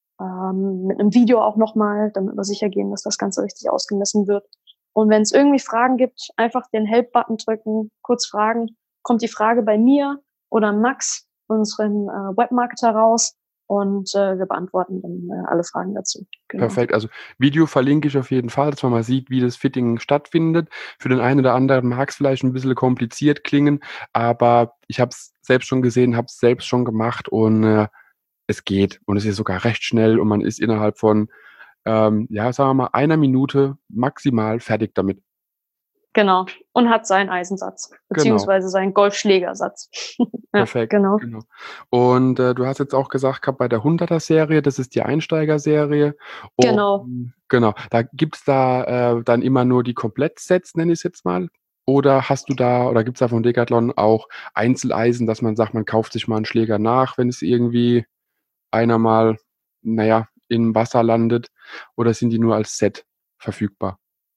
ähm, mit 'nem Video auch noch mal, damit wir sichergehen, dass das Ganze richtig ausgemessen wird. Und wenn's irgendwie Fragen gibt, einfach den Help-Button drücken, kurz fragen: „Kommt die Frage bei mir oder Max, unserem, äh, Webmarketer raus?“ Und, äh, wir beantworten dann, äh, alle Fragen dazu. Genau. Perfekt. Also, Video verlinke ich auf jeden Fall, dass man mal sieht, wie das Fitting stattfindet. Für den einen oder anderen mag's vielleicht 'n bissle kompliziert klingen, aber ich habe es selbst schon gesehen, habe es selbst schon gemacht und, äh, es geht. Und es ist sogar recht schnell und man ist innerhalb von, ähm, ja, sagen wir mal, einer Minute maximal fertig damit. Genau. Und hat seinen Eisensatz Genau. beziehungsweise seinen Golfschlägersatz. Ja, Perfekt, genau. genau. Und, äh, du hast jetzt auch gesagt gehabt, bei der hunderter Serie, das ist die Einsteigerserie. Genau. Und genau, da gibt's da, äh, dann immer nur die Komplettsets, nenne ich's jetzt mal? Oder hast du da oder gibt's da von Decathlon auch Einzeleisen, dass man sagt, man kauft sich mal 'n Schläger nach, wenn es irgendwie einer mal, na ja, im Wasser landet oder sind die nur als Set verfügbar?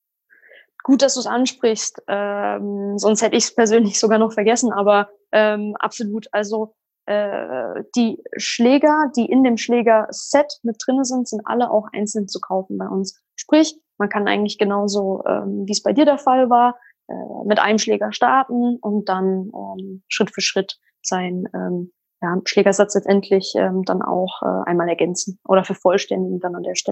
Gut, dass du's ansprichst, ähm, sonst hätte ich's persönlich sogar noch vergessen, aber, ähm, absolut. Also, äh, die Schläger, die in dem Schlägerset mit drinne sind, sind alle auch einzeln zu kaufen bei uns. Sprich, man kann eigentlich genauso, ähm, wie's bei dir der Fall war, äh, mit einem Schläger starten und dann, ähm, Schritt für Schritt seinen, ähm, ja, Schlägersatz letztendlich, ähm, dann auch, äh, einmal ergänzen oder vervollständigen dann an der Stelle.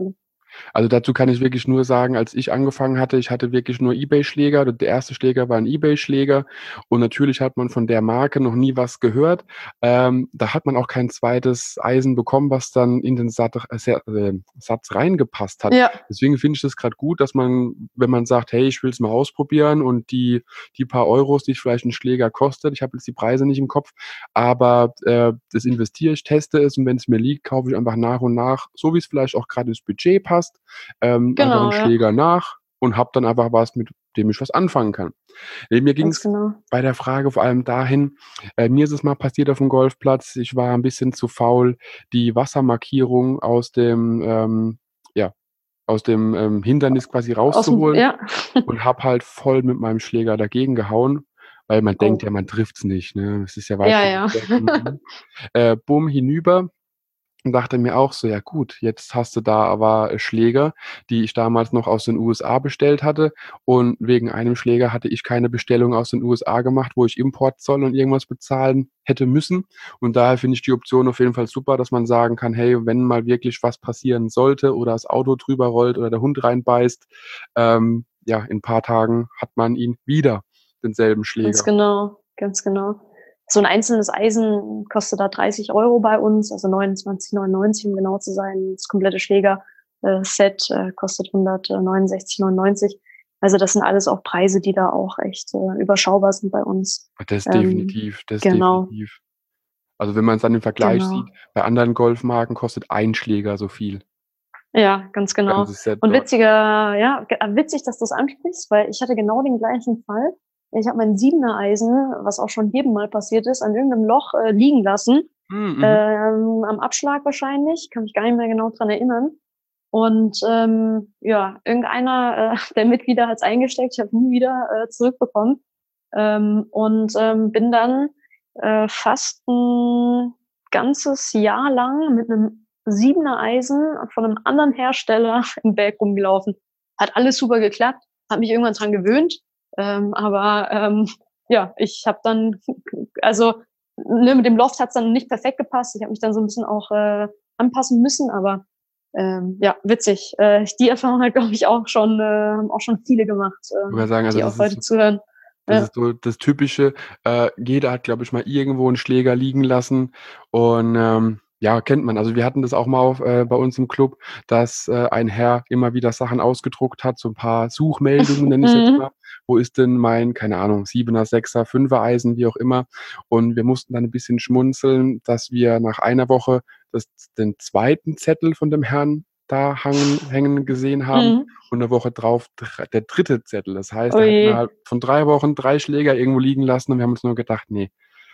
Also dazu kann ich wirklich nur sagen, als ich angefangen hatte, ich hatte wirklich nur eBay-Schläger. Der erste Schläger war ein eBay-Schläger und natürlich hat man von der Marke noch nie was gehört. Ähm, da hat man auch kein zweites Eisen bekommen, was dann in den Sat äh, Sa äh, Satz reingepasst hat. Ja, Deswegen finde ich das grad gut, dass man, wenn man sagt: „Hey, ich will's mal ausprobieren und die die paar Euros, die vielleicht 'n Schläger kostet“, ich habe jetzt die Preise nicht im Kopf, aber, äh, das investiere ich, teste es und wenn's mir liegt, kaufe ich einfach nach und nach, so wie's vielleicht auch grad ins Budget passt, ähm, einfach 'n genau, ja, Schläger nach und habe dann einfach was, mit dem ich was anfangen kann. Ne, mir ganz ging's genau. bei der Frage vor allem dahin, äh, mir ist es mal passiert auf'm Golfplatz, ich war 'n bisschen zu faul, die Wassermarkierung aus dem, ähm ja, aus dem, ähm, Hindernis quasi Aus'm rauszuholen ja. und habe halt voll mit meinem Schläger dagegen gehauen, weil man denkt Oh. ja, man trifft's nicht, ne? Es ist ja weit Ja, genug ja. weg. Mhm. Äh, bumm, hinüber und dachte mir auch so: „Ja gut, jetzt hast du da aber, äh, Schläger, die ich damals noch aus den U S A bestellt hatte und wegen einem Schläger hatte ich keine Bestellung aus den U S A gemacht, wo ich Importzoll und irgendwas bezahlen hätte müssen. Und daher finde ich die Option auf jeden Fall super, dass man sagen kann: „Hey, wenn mal wirklich was passieren sollte oder das Auto drüber rollt oder der Hund reinbeißt, ähm, ja, in 'n paar Tagen hat man ihn wieder, denselben Ganz Schläger.“ genau, ganz genau. So 'n einzelnes Eisen kostet da dreißig Euro bei uns, also neunundzwanzig neunundneunzig, um genau zu sein. Das komplette Schläger äh, Set, äh, kostet hundertneunundsechzig neunundneunzig. Also, das sind alles auch Preise, die da auch echt, äh, überschaubar sind bei uns. Das Ähm, definitiv, das genau, definitiv. Also, wenn man's dann im Vergleich genau. sieht, bei anderen Golfmarken kostet ein Schläger so viel. Ja, ganz genau. Ganzes Set Und dort. witziger ja, g witzig, dass du's ansprichst, weil ich hatte genau den gleichen Fall. Ich habe mein siebener Eisen, was auch schon jedem mal passiert ist, an irgend 'nem Loch, äh, liegen lassen, Hm, mhm. ähm, am Abschlag wahrscheinlich, kann mich gar nicht mehr genau dran erinnern. Und, ähm, ja, irgendeiner, äh, der Mitglieder hat's eingesteckt, ich habe nie wieder, äh, zurückbekommen. Ähm, und, ähm, bin dann, äh, fast 'n ganzes Jahr lang mit 'nem siebener Eisen von 'nem anderen Hersteller im Bag rumgelaufen. Hat alles super geklappt, habe mich irgendwann dran gewöhnt, ähm, aber, ähm, ja, ich habe dann also, ne, mit dem Loft hat's dann nicht perfekt gepasst. Ich habe mich dann so 'n bisschen auch, äh, anpassen müssen, aber, ähm, ja, witzig. Äh, die Erfahrung hat, glaube ich, auch schon äh, haben auch schon viele gemacht, Ich würde ähm, sagen, also, die das auch ist heute so zuhören. das Ja. ist so das Typische. Äh, jeder hat, glaube ich, mal irgendwo 'n Schläger liegen lassen und, ähm, ja, kennt man. Also, wir hatten das auch mal auf äh, bei uns im Club, dass, äh, ein Herr immer wieder Sachen ausgedruckt hat, so 'n paar Suchmeldungen, nenne ich's jetzt Mhm. mal. Wo ist denn mein, keine Ahnung, siebener, sechser, fünfer Eisen, wie auch immer. Und wir mussten dann 'n bisschen schmunzeln, dass wir nach einer Woche das den zweiten Zettel von dem Herrn da hangen hängen gesehen haben Mhm. und 'ne Woche drauf dr der dritte Zettel. Das heißt, Oh er hat je. innerhalb von drei Wochen drei Schläger irgendwo liegen lassen und wir haben uns nur gedacht: „Ne,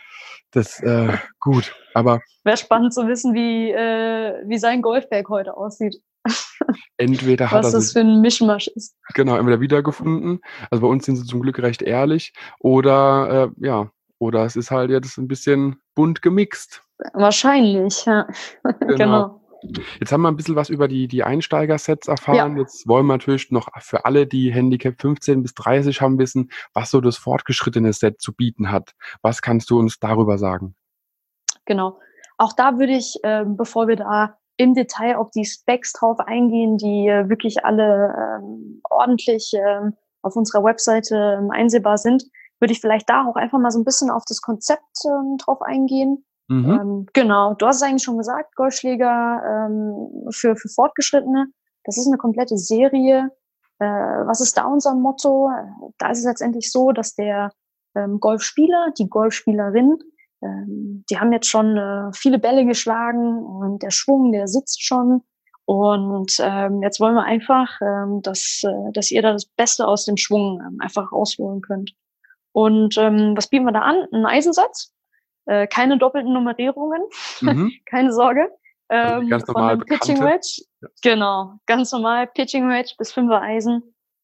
das äh, gut.“ Aber Wäre spannend zu wissen, wie äh, wie sein Golfbag heute aussieht. entweder hat Was er das sich für 'n Mischmasch ist. genau, entweder wiedergefunden also, bei uns sind sie zum Glück recht ehrlich oder, äh, ja oder es ist halt jetzt 'n bisschen bunt gemixt. Wahrscheinlich, ja. Genau. Genau. Jetzt haben wir 'n bisschen was über die die Einsteigersets Ja. erfahren. Jetzt wollen wir natürlich noch für alle, die Handicap fünfzehn bis dreißig haben, wissen, was so das fortgeschrittene Set zu bieten hat. Was kannst du uns darüber sagen? Genau. Auch da würde ich, ähm, bevor wir da im Detail auf die Specs drauf eingehen, die, äh, wirklich alle, ähm, ordentlich, ähm, auf unserer Webseite, ähm, einsehbar sind, würde ich vielleicht da auch einfach mal so 'n bisschen auf das Konzept, ähm, drauf eingehen. Mhm. Ähm, genau, du hast es eigentlich schon gesagt, Golfschläger, ähm, für für Fortgeschrittene. Das ist 'ne komplette Serie. Äh, was ist da unser Motto? Da ist es letztendlich so, dass der, ähm, Golfspieler, die Golfspielerin, ähm, die haben jetzt schon, äh, viele Bälle geschlagen und der Schwung, der sitzt schon. Und, ähm, jetzt wollen wir einfach, ähm, dass äh, dass ihr da das Beste aus dem Schwung, ähm, einfach rausholen könnt. Und, ähm, was bieten wir da an? 'N Eisensatz, äh, keine doppelten Nummerierungen, Mhm. keine Sorge, Also, die ähm, ganz von normal 'nem Pitching bekannte? Wedge. Ja. Genau, ganz normal Pitching Wedge bis fünfer Eisen.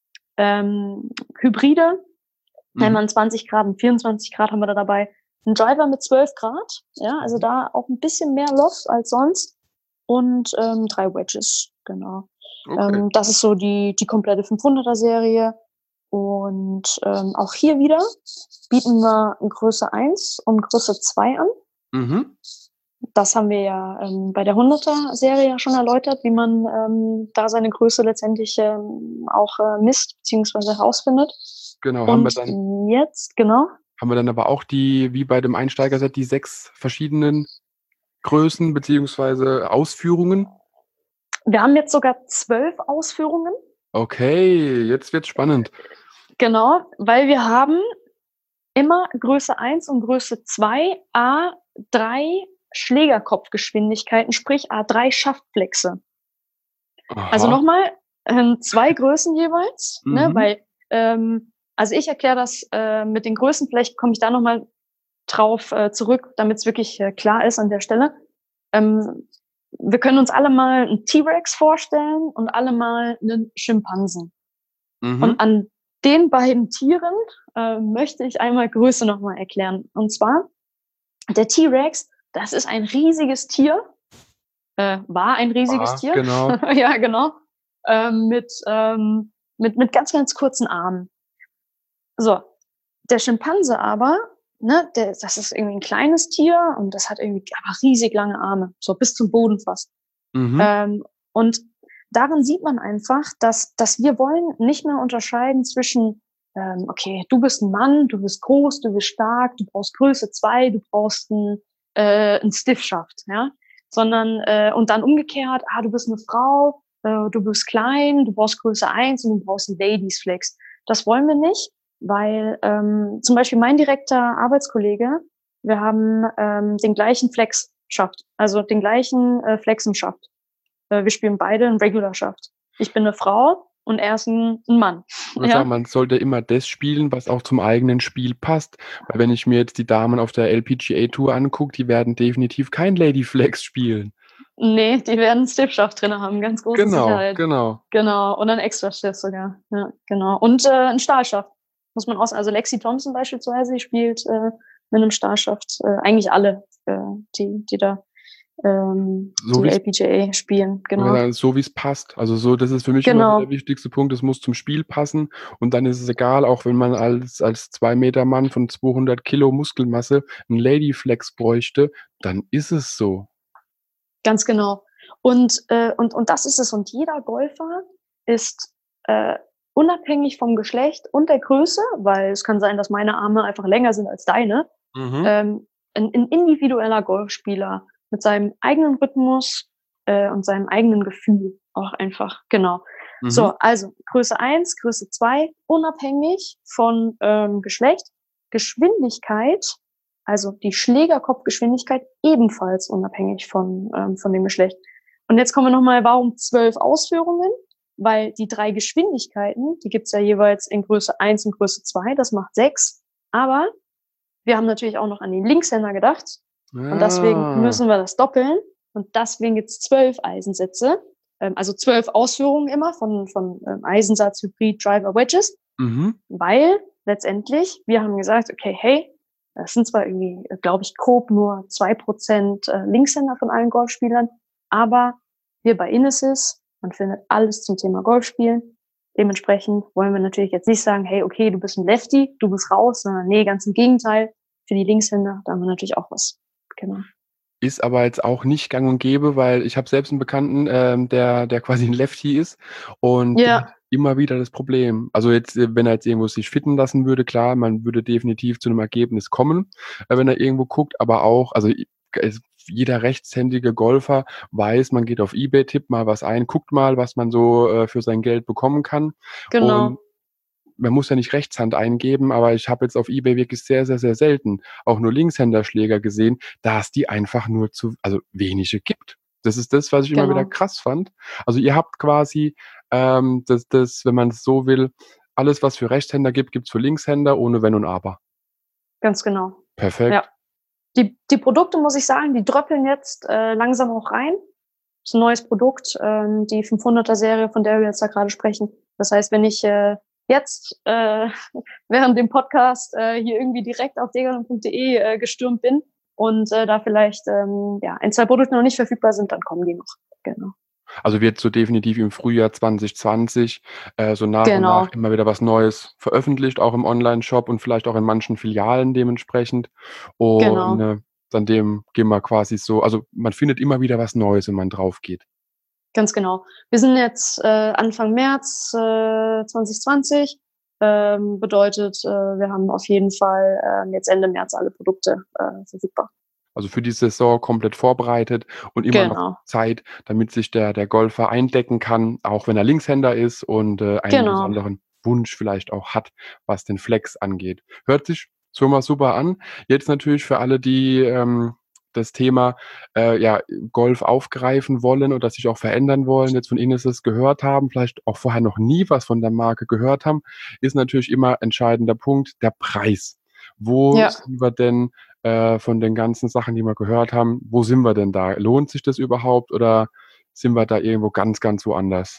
Ähm, Hybride, Mhm. einmal 'n zwanzig Grad, 'n vierundzwanzig Grad haben wir da dabei. 'N Driver mit zwölf Grad, ja, also, Mhm. da auch 'n bisschen mehr Loft als sonst und, ähm, drei Wedges, genau. Okay. Ähm, das ist so die die komplette fünfhunderter Serie. Und, ähm, auch hier wieder bieten wir 'n Größe eins und Größe zwei an. Mhm. das haben wir ja ähm, bei der hunderter-Serie ja schon erläutert, wie man ähm, da seine Größe letztendlich ähm, auch äh, misst bzw. herausfindet. Genau, haben wir Und dann jetzt, genau, haben wir dann aber auch die, wie bei dem Einsteigerset, die sechs verschiedenen Größen beziehungsweise Ausführungen? wir haben jetzt sogar zwölf Ausführungen. Okay, jetzt wird's spannend. Genau, weil wir haben immer Größe eins und Größe zwei A drei Schlägerkopfgeschwindigkeiten, sprich A drei Schaftflexe. Also Aha. nochmal, ähm, zwei Größen jeweils, ne, Mhm. weil, ähm, also ich erkläre das äh, mit den Größen, vielleicht komme ich da nochmal drauf äh, zurück, damit es wirklich äh, klar ist an der Stelle. Ähm, wir können uns alle mal einen T-Rex vorstellen und alle mal einen Schimpansen. Mhm. Und an den beiden Tieren äh, möchte ich einmal Größe nochmal erklären. Und zwar, der T-Rex, das ist ein riesiges Tier, äh, war ein riesiges War, Tier, genau. ja genau, ähm, mit, ähm, mit, mit ganz, ganz kurzen Armen. So, der Schimpanse aber, ne, der, das ist irgendwie ein kleines Tier und das hat irgendwie aber riesig lange Arme, so bis zum Boden fast. Mhm. Ähm, und darin sieht man einfach, dass, dass wir wollen nicht mehr unterscheiden zwischen, ähm, okay, du bist ein Mann, du bist groß, du bist stark, du brauchst Größe zwei, du brauchst ein, äh, ein Stiffschaft, ja, sondern, äh, und dann umgekehrt, ah, du bist eine Frau, äh, du bist klein, du brauchst Größe eins und du brauchst ein Ladies Flex. Das wollen wir nicht, weil ähm, zum Beispiel mein direkter Arbeitskollege, wir haben ähm, den gleichen Flex-Schaft, also den gleichen äh, Flexen-Schaft. Wir spielen beide ein Regular-Schaft. Ich bin eine Frau und er ist ein, ein Mann. Ich würde Ja? sagen, man sollte immer das spielen, was auch zum eigenen Spiel passt. Weil wenn ich mir jetzt die Damen auf der L P G A Tour angucke, die werden definitiv kein Lady Flex spielen. Nee, die werden einen Stiffschaft drin haben, ganz große Genau, Sicherheit. genau. Genau, und ein extra Stift sogar. Ja, genau. Und äh, ein Stahlschaft. Muss man auch sagen. Also Lexi Thompson beispielsweise, die spielt äh, mit einem Stahlschaft. Äh, eigentlich alle, äh, die, die da ähm, So die wie's L P G A spielen. ich würde Genau. sagen, so wie's passt. Also so, das ist für mich immer so der Genau. wichtigste Punkt, es muss zum Spiel passen und dann ist es egal, auch wenn man als als zwei Meter Mann von zweihundert Kilo Muskelmasse 'n Lady Flex bräuchte, dann ist es so. Ganz genau. Und, äh, und, und das ist es. Und jeder Golfer ist äh, unabhängig vom Geschlecht und der Größe, weil es kann sein, dass meine Arme einfach länger sind als deine, Mhm. ähm, ein, ein individueller Golfspieler mit seinem eigenen Rhythmus äh, und seinem eigenen Gefühl auch einfach. Genau. Mhm. So, also Größe eins, Größe zwei, unabhängig von ähm, Geschlecht, Geschwindigkeit, also die Schlägerkopfgeschwindigkeit ebenfalls unabhängig von, ähm, von dem Geschlecht. Und jetzt kommen wir nochmal, warum zwölf Ausführungen? Weil die drei Geschwindigkeiten, die gibt's ja jeweils in Größe eins und Größe zwei, das macht sechs. Aber wir haben natürlich auch noch an den Linkshänder gedacht. Und deswegen Ah. müssen wir das doppeln. Und deswegen gibt's zwölf Eisensätze. Ähm, also zwölf Ausführungen immer von, von ähm, Eisensatz, Hybrid, Driver, Wedges. Mhm. Weil letztendlich, wir haben gesagt, okay, hey, das sind zwar irgendwie, glaube ich, grob nur zwei Prozent äh, Linkshänder von allen Golfspielern, aber wir bei Inesis, man findet alles zum Thema Golfspielen. Dementsprechend wollen wir natürlich jetzt nicht sagen, hey, okay, du bist ein Lefty, du bist raus, sondern nee, ganz im Gegenteil. Für die Linkshänder, da haben wir natürlich auch was. Genau. Ist aber jetzt auch nicht gang und gäbe, weil ich habe selbst einen Bekannten, ähm, der der quasi ein Lefty ist und der hat Ja, immer wieder das Problem. Also jetzt, äh, wenn er jetzt irgendwo sich fitten lassen würde, klar, man würde definitiv zu einem Ergebnis kommen, äh, wenn er irgendwo guckt, aber auch also i es jeder rechtshändige Golfer weiß, man geht auf eBay, tippt mal was ein, guckt mal, was man so, äh, für sein Geld bekommen kann. Und genau. man muss ja nicht Rechtshand eingeben, aber ich habe jetzt auf eBay wirklich sehr, sehr, sehr selten auch nur Linkshänderschläger gesehen, da es die einfach nur zu also wenige gibt. Das ist das, was ich immer wieder Genau. krass fand. Also, ihr habt quasi, ähm, das das, wenn man's so will, alles, was für Rechtshänder gibt, gibt's für Linkshänder ohne Wenn und Aber. Ganz genau. Ja. Perfekt. Die, die Produkte, muss ich sagen, die dröppeln jetzt äh, langsam auch rein. Das ist ein neues Produkt, ähm, die fünfhunderter Serie, von der wir jetzt da gerade sprechen. Das heißt, wenn ich äh, jetzt äh, während dem Podcast äh, hier irgendwie direkt auf decathlon punkt de äh, gestürmt bin und äh, da vielleicht ähm, ja, ein, zwei Produkte noch nicht verfügbar sind, dann kommen die noch. Genau. Also, wird so definitiv im Frühjahr zwanzig zwanzig, äh, so nach und nach Genau. immer wieder was Neues veröffentlicht, auch im Onlineshop und vielleicht auch in manchen Filialen dementsprechend. Und, Genau. äh, an dem gehen wir quasi so, also man findet immer wieder was Neues, wenn man drauf geht. Ganz genau. Wir sind jetzt äh, Anfang März äh, zwanzig zwanzig. Ähm, bedeutet, äh, wir haben auf jeden Fall äh, jetzt Ende März alle Produkte äh, verfügbar. Also für die Saison komplett vorbereitet und immer noch Genau. Zeit, damit sich der der Golfer eindecken kann, auch wenn er Linkshänder ist und, äh, einen Genau. besonderen Wunsch vielleicht auch hat, was den Flex angeht. Hört sich schon mal super an. Jetzt natürlich für alle, die, ähm, das Thema, äh, ja, Golf aufgreifen wollen oder sich auch verändern wollen, jetzt von Inesis gehört haben, vielleicht auch vorher noch nie was von der Marke gehört haben, ist natürlich immer entscheidender Punkt der Preis. Wo Ja. sind wir denn, äh, von den ganzen Sachen, die wir gehört haben, wo sind wir denn da? Lohnt sich das überhaupt oder sind wir da irgendwo ganz, ganz woanders?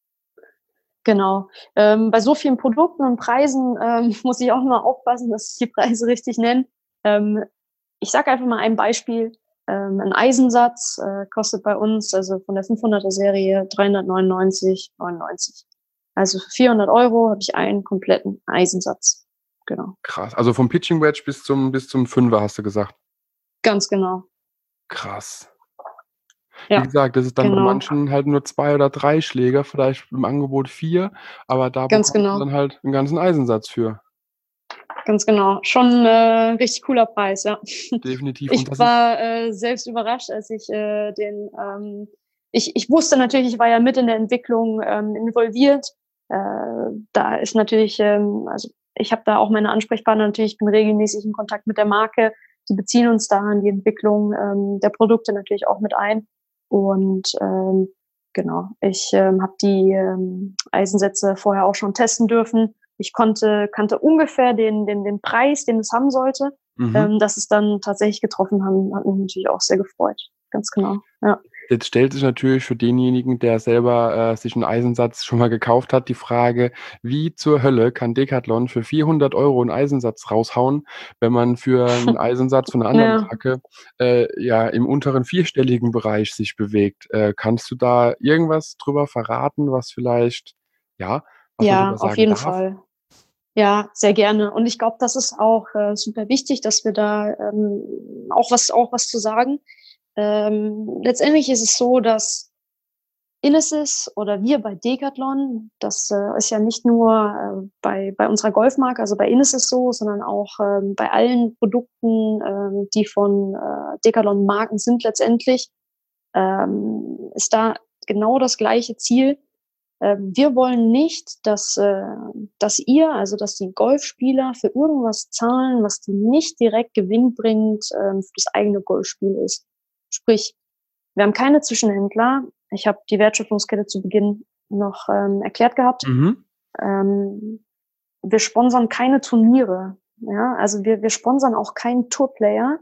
Genau. Ähm, bei so vielen Produkten und Preisen ähm, muss ich auch immer aufpassen, dass ich die Preise richtig nenne. Ähm, ich sage einfach mal ein Beispiel. Ähm, ein Eisensatz äh, kostet bei uns, also von der fünfhunderter Serie, dreihundertneunundneunzig Euro neunundneunzig. Also für vierhundert Euro habe ich einen kompletten Eisensatz. Genau. Krass. Also vom Pitching Wedge bis zum bis zum Fünfer hast du gesagt? Ganz genau. Krass. Wie Ja, gesagt, das ist dann bei genau. manchen halt nur zwei oder drei Schläger, vielleicht im Angebot vier, aber da Ganz bekommst du genau. dann halt 'n ganzen Eisensatz für. Ganz genau. Schon äh, richtig cooler Preis, ja. Definitiv. Und Ich das ist war äh, selbst überrascht, als ich äh, den ähm, ich ich wusste natürlich, ich war ja mit in der Entwicklung ähm, involviert. Äh, da ist natürlich, ähm, also ich habe da auch meine Ansprechpartner natürlich, ich bin regelmäßig in Kontakt mit der Marke. Die beziehen uns da in die Entwicklung ähm, der Produkte natürlich auch mit ein. Und ähm, genau, ich ähm, habe die ähm, Eisensätze vorher auch schon testen dürfen. Ich konnte kannte ungefähr den den den Preis, den es haben sollte. Mhm. Ähm, dass es dann tatsächlich getroffen haben, hat mich natürlich auch sehr gefreut. Ganz genau, ja. Jetzt stellt sich natürlich für denjenigen, der selber, äh, sich 'n Eisensatz schon mal gekauft hat, die Frage: Wie zur Hölle kann Decathlon für vierhundert Euro 'n Eisensatz raushauen, wenn man für 'n Eisensatz von 'ner anderen Ja. Marke, äh, ja, im unteren vierstelligen Bereich sich bewegt? Äh, kannst du da irgendwas drüber verraten, was vielleicht ja, was man Ja, drüber auf sagen jeden darf? Fall. Ja, sehr gerne. Und ich glaube, das ist auch äh, super wichtig, dass wir da ähm, auch was auch was zu sagen. Ähm, letztendlich ist es so, dass Inesis oder wir bei Decathlon, das äh, ist ja nicht nur äh, bei bei unserer Golfmarke, also bei Inesis so, sondern auch ähm, bei allen Produkten, ähm, die von äh, Decathlon-Marken sind letztendlich, ähm, ist da genau das gleiche Ziel. Ähm, wir wollen nicht, dass äh, dass ihr, also dass die Golfspieler für irgendwas zahlen, was die nicht direkt gewinnbringend ähm, für das eigene Golfspiel ist. Sprich, wir haben keine Zwischenhändler. Ich habe die Wertschöpfungskette zu Beginn noch ähm, erklärt gehabt. Mhm. Ähm, wir sponsern keine Turniere, ja, also wir wir sponsern auch keinen Tourplayer.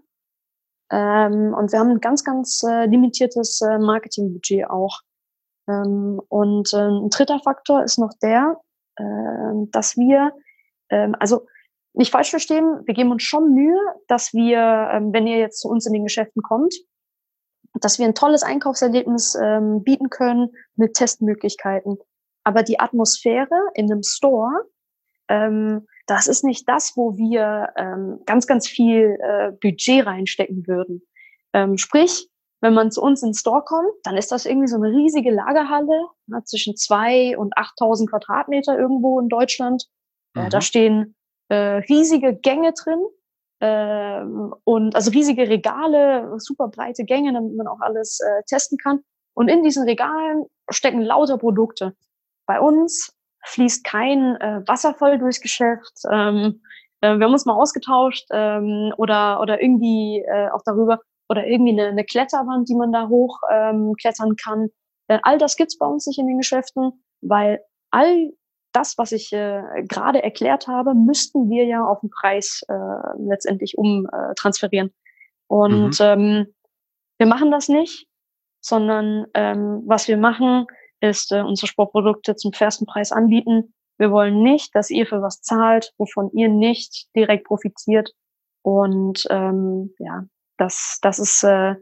Ähm, und wir haben 'n ganz, ganz äh, limitiertes äh, Marketingbudget auch. Ähm, und äh, 'n dritter Faktor ist noch der, ähm, dass wir ähm, also nicht falsch verstehen, wir geben uns schon Mühe, dass wir, ähm, wenn ihr jetzt zu uns in den Geschäften kommt, dass wir 'n tolles Einkaufserlebnis ähm, bieten können mit Testmöglichkeiten. Aber die Atmosphäre in 'nem Store, ähm, das ist nicht das, wo wir ähm, ganz, ganz viel äh, Budget reinstecken würden. Ähm, sprich, wenn man zu uns in 'n Store kommt, dann ist das irgendwie so 'ne riesige Lagerhalle, ne, zwischen zwei und achttausend Quadratmeter irgendwo in Deutschland. Äh, da Mhm. stehen äh, riesige Gänge drin, ähm, und also riesige Regale, super breite Gänge, damit man auch alles äh, testen kann. Und in diesen Regalen stecken lauter Produkte. Bei uns fließt kein äh, Wasser voll durchs Geschäft. Ähm, äh, wir haben uns mal ausgetauscht ähm, oder oder irgendwie äh, auch darüber oder irgendwie 'ne 'ne Kletterwand, die man da hoch ähm, klettern kann. Äh, all das gibt's bei uns nicht in den Geschäften, weil all das, was ich äh, grade erklärt habe, müssten wir ja auf 'n Preis äh, letztendlich um äh, transferieren. Mhm. Und ähm, wir machen das nicht, sondern ähm, was wir machen, ist äh, unsere Sportprodukte zum fairsten Preis anbieten. Wir wollen nicht, dass ihr für was zahlt, wovon ihr nicht direkt profitiert. Und ähm, ja, das das ist äh,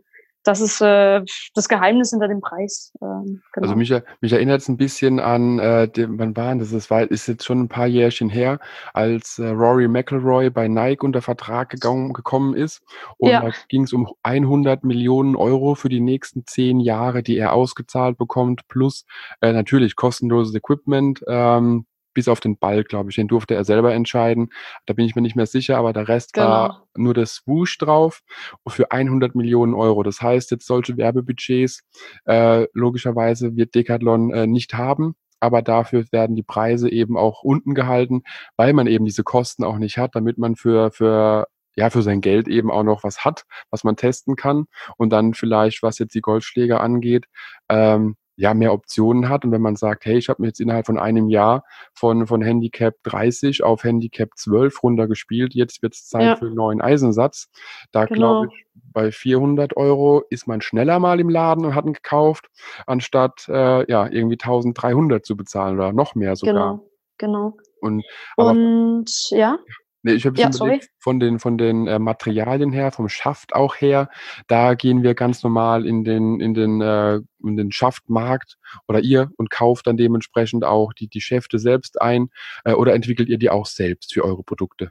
das ist äh, das Geheimnis hinter dem Preis. Ähm, genau. Also mich, mich erinnert es ein bisschen an, äh, den, wann war das? Das war, ist jetzt schon ein paar Jährchen her, als äh, Rory McIlroy bei Nike unter Vertrag gegangen, gekommen ist. Und Ja, da ging es um hundert Millionen Euro für die nächsten zehn Jahre, die er ausgezahlt bekommt, plus äh, natürlich kostenloses Equipment. Ähm, bis auf den Ball, glaube ich, den durfte er selber entscheiden. Da bin ich mir nicht mehr sicher, aber der Rest war genau. nur das Swoosh drauf für hundert Millionen Euro. Das heißt, jetzt solche Werbebudgets äh, logischerweise wird Decathlon äh, nicht haben, aber dafür werden die Preise eben auch unten gehalten, weil man eben diese Kosten auch nicht hat, damit man für, für, ja, für sein Geld eben auch noch was hat, was man testen kann und dann vielleicht, was jetzt die Golfschläger angeht, ähm, ja, mehr Optionen hat. Und wenn man sagt, hey, ich habe mir jetzt innerhalb von einem Jahr von, von Handicap dreißig auf Handicap zwölf runtergespielt, jetzt wird es Zeit Ja, für einen neuen Eisensatz. Da glaube genau, ich, bei vierhundert Euro ist man schneller mal im Laden und hat ihn gekauft, anstatt äh, ja, irgendwie eintausenddreihundert zu bezahlen oder noch mehr sogar. genau, genau. Und aber Und ja, ne, ich habe ein ja, bisschen sorry. überlegt, von den von den, äh, Materialien her, vom Schaft auch her, da gehen wir ganz normal in den in den, äh in den Schaftmarkt oder ihr und kauft dann dementsprechend auch die die Schäfte selbst ein, äh, oder entwickelt ihr die auch selbst für eure Produkte?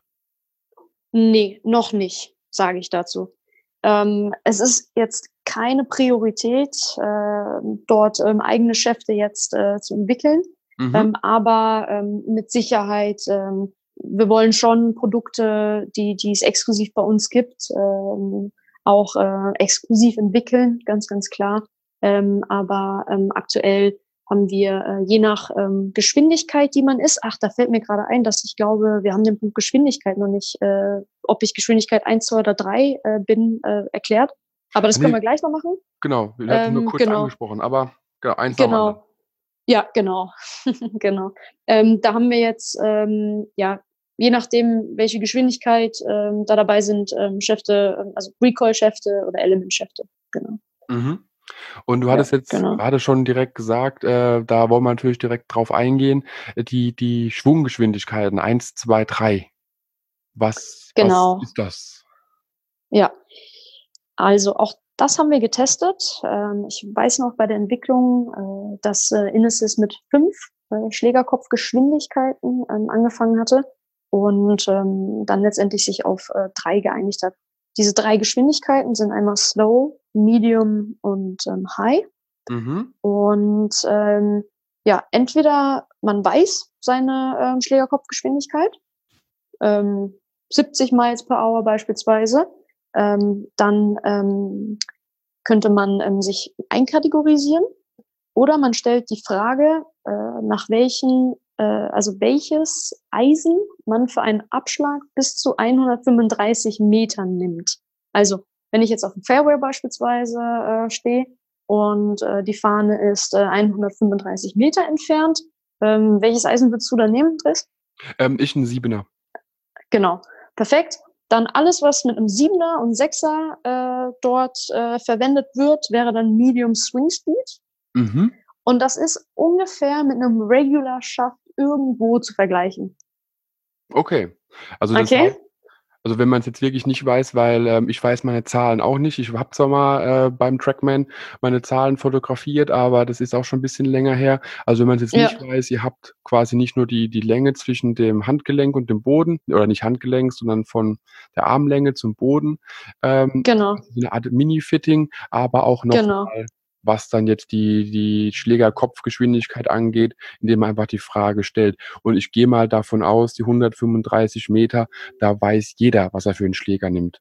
Ne, noch nicht, sage ich dazu. Ähm, es ist jetzt keine Priorität, ähm, dort, ähm, eigene Schäfte jetzt, äh, zu entwickeln. Mhm. Ähm, aber, ähm, mit Sicherheit, ähm, wir wollen schon Produkte, die die es exklusiv bei uns gibt, ähm, auch, äh, exklusiv entwickeln, ganz, ganz klar. Ähm, aber, ähm, aktuell haben wir, äh, je nach, ähm, Geschwindigkeit, die man ist ach, da fällt mir grade ein, dass ich glaube, wir haben den Punkt Geschwindigkeit noch nicht, äh, ob ich Geschwindigkeit eins, zwei oder drei äh, bin, äh, erklärt. Aber das können Ne, wir gleich noch machen. genau. Wir hatten nur Ähm, kurz genau, angesprochen, aber genau, eins nach dem anderen. genau. Ja, genau. Genau. Ähm, da haben wir jetzt, ähm, ja, je nachdem, welche Geschwindigkeit, ähm, da dabei sind, ähm, Schäfte, ähm, also Recoil-Schäfte oder Element-Schäfte. Genau. Mhm. Und du Ja, hattest jetzt genau. gerade schon direkt gesagt, äh, da wollen wir natürlich direkt drauf eingehen, äh, die die Schwunggeschwindigkeiten eins, zwei, drei. Was was Genau. ist das? Ja. Also auch das haben wir getestet. Ähm, ich weiß noch bei der Entwicklung, äh, dass, äh, Inesis mit fünf äh, Schlägerkopfgeschwindigkeiten, ähm, angefangen hatte und, ähm, dann letztendlich sich auf, äh, drei geeinigt hat. Diese drei Geschwindigkeiten sind einmal Slow, Medium und, ähm, High. Mhm. Und, ähm, ja, entweder man weiß seine, ähm, Schlägerkopfgeschwindigkeit, ähm, siebzig Miles per Hour beispielsweise, ähm, dann, ähm, könnte man, ähm, sich einkategorisieren oder man stellt die Frage, äh, nach welchen äh, also welches Eisen man für einen Abschlag bis zu hundertfünfunddreißig Metern nimmt. Also, wenn ich jetzt auf dem Fairway beispielsweise, äh, stehe und, äh, die Fahne ist, äh, hundertfünfunddreißig Meter entfernt, ähm, welches Eisen würdest du da nehmen, Dres? Ähm, ich 'n Siebener. Genau, perfekt. Dann alles, was mit 'nem Siebener und Sechser äh, dort, äh, verwendet wird, wäre dann Medium Swing Speed. Mhm. Und das ist ungefähr mit 'nem Regular Shaft irgendwo zu vergleichen. Okay. Also das Okay? heißt also wenn man's jetzt wirklich nicht weiß, weil, ähm, ich weiß meine Zahlen auch nicht. Ich habe zwar mal, äh, beim Trackman meine Zahlen fotografiert, aber das ist auch schon 'n bisschen länger her. Also wenn man's jetzt nicht Ja, weiß, ihr habt quasi nicht nur die die Länge zwischen dem Handgelenk und dem Boden oder nicht Handgelenk, sondern von der Armlänge zum Boden, ähm, genau, quasi so 'ne Art Mini-Fitting, aber auch noch genau. mal, was dann jetzt die die Schlägerkopfgeschwindigkeit angeht, indem man einfach die Frage stellt. Und ich gehe mal davon aus, die hundertfünfunddreißig Meter, da weiß jeder, was er für 'n Schläger nimmt.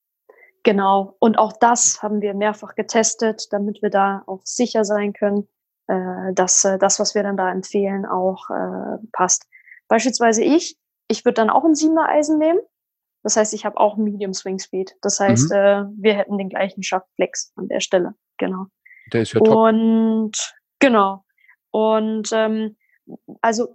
Genau. Und auch das haben wir mehrfach getestet, damit wir da auch sicher sein können, äh, dass, äh, das, was wir dann da empfehlen, auch, äh, passt. Beispielsweise ich ich würde dann auch 'n Siebener Eisen nehmen. Das heißt, ich habe auch Medium Swing Speed. Das heißt, Mhm. äh, wir hätten den gleichen Schaftflex an der Stelle, genau. Der ist ja top. Und genau. Und, ähm, also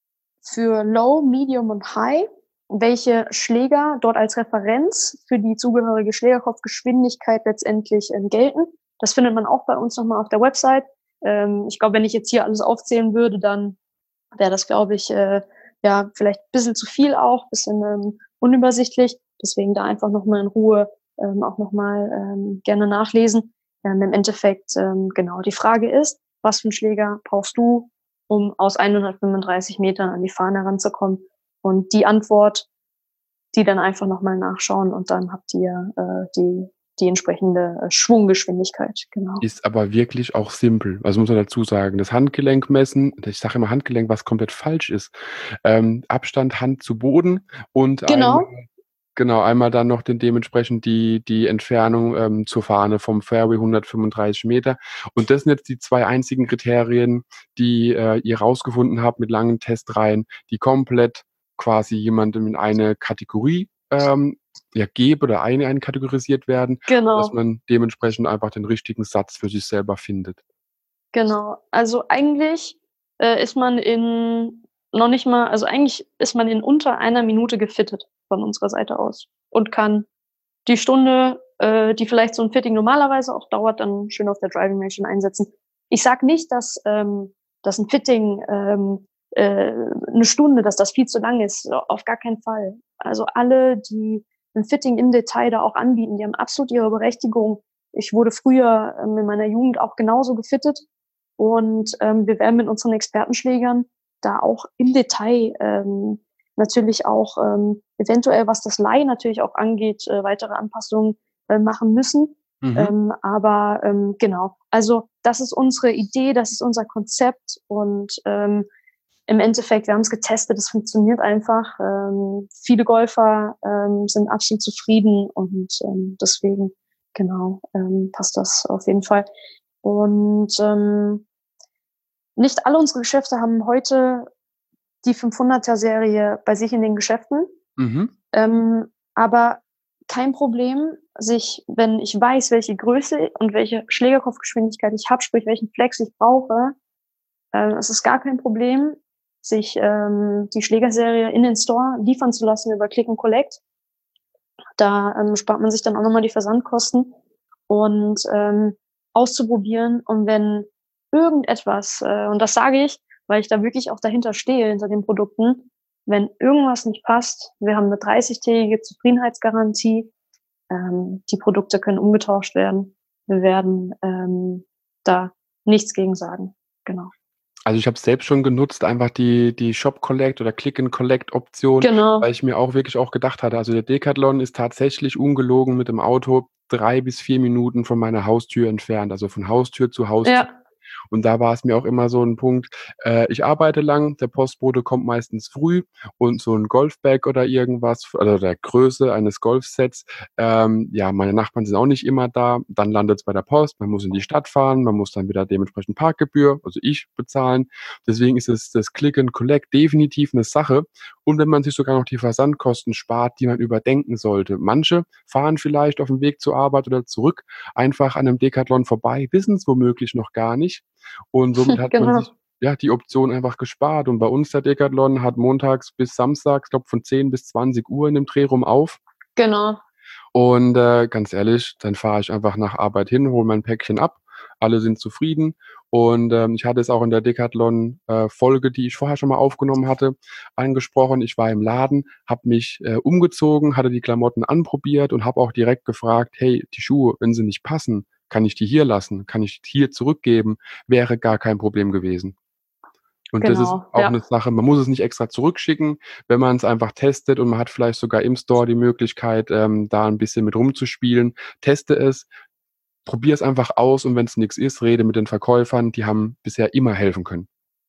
für Low, Medium und High, welche Schläger dort als Referenz für die zugehörige Schlägerkopfgeschwindigkeit letztendlich, ähm, gelten. Das findet man auch bei uns noch mal auf der Website. Ähm, ich glaube, wenn ich jetzt hier alles aufzählen würde, dann wäre das, glaube ich, äh, ja, vielleicht bisschen zu viel auch, bisschen, ähm, unübersichtlich. Deswegen da einfach noch mal in Ruhe, ähm, auch noch mal, ähm, gerne nachlesen. ähm, im Endeffekt, ähm, genau, die Frage ist, was für einen Schläger brauchst du, um aus hundertfünfunddreißig Metern an die Fahne ranzukommen? Und die Antwort, die dann einfach noch mal nachschauen und dann habt ihr äh, die die entsprechende äh, Schwunggeschwindigkeit, genau. Ist aber wirklich auch simpel. Also, muss man dazu sagen, das Handgelenk messen, ich sage immer Handgelenk, was komplett falsch ist. Ähm, Abstand Hand zu Boden und einmal Genau, genau, einmal dann noch den dementsprechend die die Entfernung, ähm, zur Fahne vom Fairway hundertfünfunddreißig Meter. Und das sind jetzt die zwei einzigen Kriterien, die, äh, ihr rausgefunden habt mit langen Testreihen, die komplett quasi jemandem in eine Kategorie, ähm, ja, geben oder ein einkategorisiert werden, dass genau. man dementsprechend einfach den richtigen Satz für sich selber findet. Genau. Also, eigentlich, äh, ist man in noch nicht mal also, eigentlich ist man in unter einer Minute gefittet von unserer Seite aus und kann die Stunde, äh, die vielleicht so 'n Fitting normalerweise auch dauert, dann schön auf der Driving Range schon einsetzen. Ich sage nicht, dass, ähm dass 'n Fitting, ähm, äh 'ne Stunde dass das viel zu lang ist, auf gar keinen Fall. Also, alle, die 'n Fitting im Detail da auch anbieten, die haben absolut ihre Berechtigung. Ich wurde früher, ähm, in meiner Jugend auch genauso gefittet und, ähm, wir werden mit unseren Expertenschlägern da auch im Detail, ähm, natürlich auch, ähm, eventuell, was das Lie natürlich auch angeht, äh, weitere Anpassungen, äh, machen müssen. Mhm. Ähm, aber, ähm, genau. Also, das ist unsere Idee, das ist unser Konzept und, ähm, im Endeffekt, wir haben's getestet, es funktioniert einfach. Ähm, viele Golfer, ähm, sind absolut zufrieden und, ähm, deswegen, genau, ähm, passt das auf jeden Fall. Und, ähm nicht alle unsere Geschäfte haben heute die fünfhunderter Serie bei sich in den Geschäften. Mhm. Ähm, aber kein Problem, sich wenn ich weiß, welche Größe und welche Schlägerkopfgeschwindigkeit ich habe, sprich welchen Flex ich brauche, ähm, es ist gar kein Problem, sich, ähm, die Schlägerserie in den Store liefern zu lassen über Click and Collect. Da, ähm, spart man sich dann auch noch mal die Versandkosten und, ähm, auszuprobieren. Und wenn irgendetwas äh, und das sage ich, weil ich da wirklich auch dahinter stehe, hinter den Produkten. Wenn irgendwas nicht passt, wir haben 'ne dreißigtägige Zufriedenheitsgarantie. Ähm, die Produkte können umgetauscht werden. Wir werden, ähm, da nichts gegen sagen. Genau. Also, ich habe es selbst schon genutzt, einfach die die Shop Collect oder Click and Collect Option, weil Genau. ich mir auch wirklich auch gedacht hatte also, der Decathlon ist tatsächlich ungelogen mit dem Auto drei bis vier Minuten von meiner Haustür entfernt, also, von Haustür zu Haustür. Ja. Und da war es mir auch immer so 'n Punkt, äh, ich arbeite lang, der Postbote kommt meistens früh und so 'n Golfbag oder irgendwas also, der Größe eines Golfsets ähm, ja, meine Nachbarn sind auch nicht immer da. Dann landet's bei der Post, man muss in die Stadt fahren, man muss dann wieder dementsprechend Parkgebühr, also, ich bezahlen. Deswegen ist es das Click and Collect definitiv 'ne Sache. Und wenn man sich sogar noch die Versandkosten spart, die man überdenken sollte. Manche fahren vielleicht aufm Weg zur Arbeit oder zurück einfach an 'nem Decathlon vorbei, wissen's womöglich noch gar nicht. Und somit hat man sich, Genau. ja, die Option einfach gespart. Und bei uns der Decathlon hat montags bis samstags, glaube von zehn bis zwanzig Uhr in dem Dreh rum auf. Genau. Und, äh, ganz ehrlich, dann fahre ich einfach nach Arbeit hin, hole mein Päckchen ab. Alle sind zufrieden. Und, ähm, ich hatte es auch in der Decathlon, äh, Folge, die ich vorher schon mal aufgenommen hatte, angesprochen. Ich war im Laden, habe mich, äh, umgezogen, hatte die Klamotten anprobiert und habe auch direkt gefragt: „Hey, die Schuhe, wenn sie nicht passen, kann ich die hier lassen? Kann ich hier zurückgeben?“ Wäre gar kein Problem gewesen. Und das ist Genau, auch ja. 'ne Sache, man muss es nicht extra zurückschicken, wenn man's einfach testet und man hat vielleicht sogar im Store die Möglichkeit, ähm, da 'n bisschen mit rumzuspielen. Teste es, probier's einfach aus und wenn's nix ist, rede mit den Verkäufern, die haben bisher immer helfen können.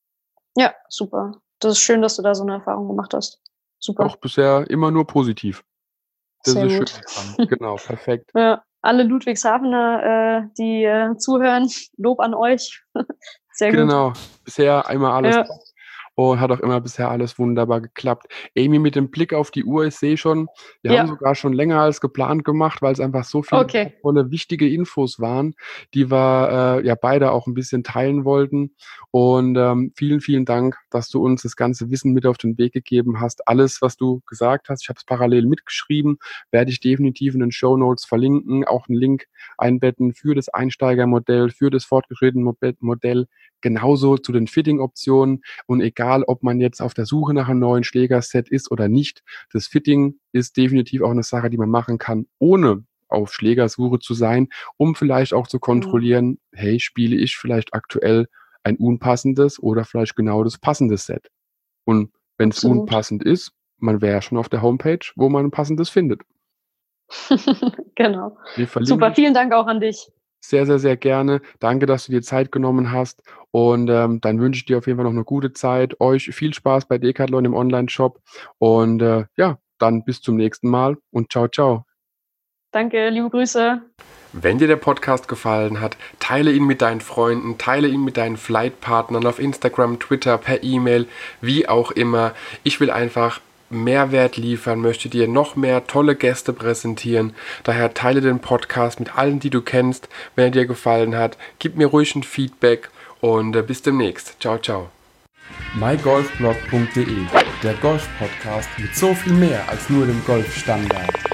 Ja, super. Das ist schön, dass du da so 'ne Erfahrung gemacht hast. Doch, Super. bisher immer nur positiv. Das ist Sehr das gut. Schöne dran. Genau, perfekt. Ja, alle Ludwigshafener, äh, die, äh, zuhören, Lob an euch. Sehr gut. Genau, bisher immer alles Ja. top und hat auch immer bisher alles wunderbar geklappt. Amy, mit dem Blick auf die Uhr, ich sehe schon, wir haben Ja. sogar schon länger als geplant gemacht, weil's einfach so viele Okay. wertvolle, wichtige Infos waren, die wir, äh, ja beide auch 'n bisschen teilen wollten. Und, ähm, vielen, vielen Dank, dass du uns das ganze Wissen mit auf den Weg gegeben hast. Alles, was du gesagt hast, ich habe es parallel mitgeschrieben, werde ich definitiv in den Shownotes verlinken, auch 'n Link einbetten für das Einsteigermodell, für das fortgeschrittene Mobe Modell, genauso zu den Fitting-Optionen. Und egal, ob man jetzt auf der Suche nach 'nem neuen Schlägerset ist oder nicht, das Fitting ist definitiv auch 'ne Sache, die man machen kann, ohne auf Schlägersuche zu sein, um vielleicht auch zu kontrollieren, hey, spiele ich vielleicht aktuell ein unpassendes oder vielleicht genau das passende Set? Und wenn es Absolut. unpassend ist, man wäre ja schon auf der Homepage, wo man ein passendes findet. Genau. Wir verlinken Super, vielen Dank auch an dich. sehr, sehr, sehr gerne. Danke, dass du dir Zeit genommen hast und, ähm, dann wünsche ich dir auf jeden Fall noch eine gute Zeit. Euch viel Spaß bei Decathlon im Onlineshop und, äh, ja, dann bis zum nächsten Mal und ciao, ciao. Danke, liebe Grüße. Wenn dir der Podcast gefallen hat, teile ihn mit deinen Freunden, teile ihn mit deinen Flightpartnern auf Instagram, Twitter, per E-Mail, wie auch immer. Ich will einfach Mehrwert liefern, möchte dir noch mehr tolle Gäste präsentieren. Daher teile den Podcast mit allen, die du kennst. Wenn er dir gefallen hat, gib mir ruhig ein Feedback und äh, bis demnächst. Ciao, ciao. my golf blog punkt de, der Golf-Podcast mit so viel mehr als nur dem Golfstandard.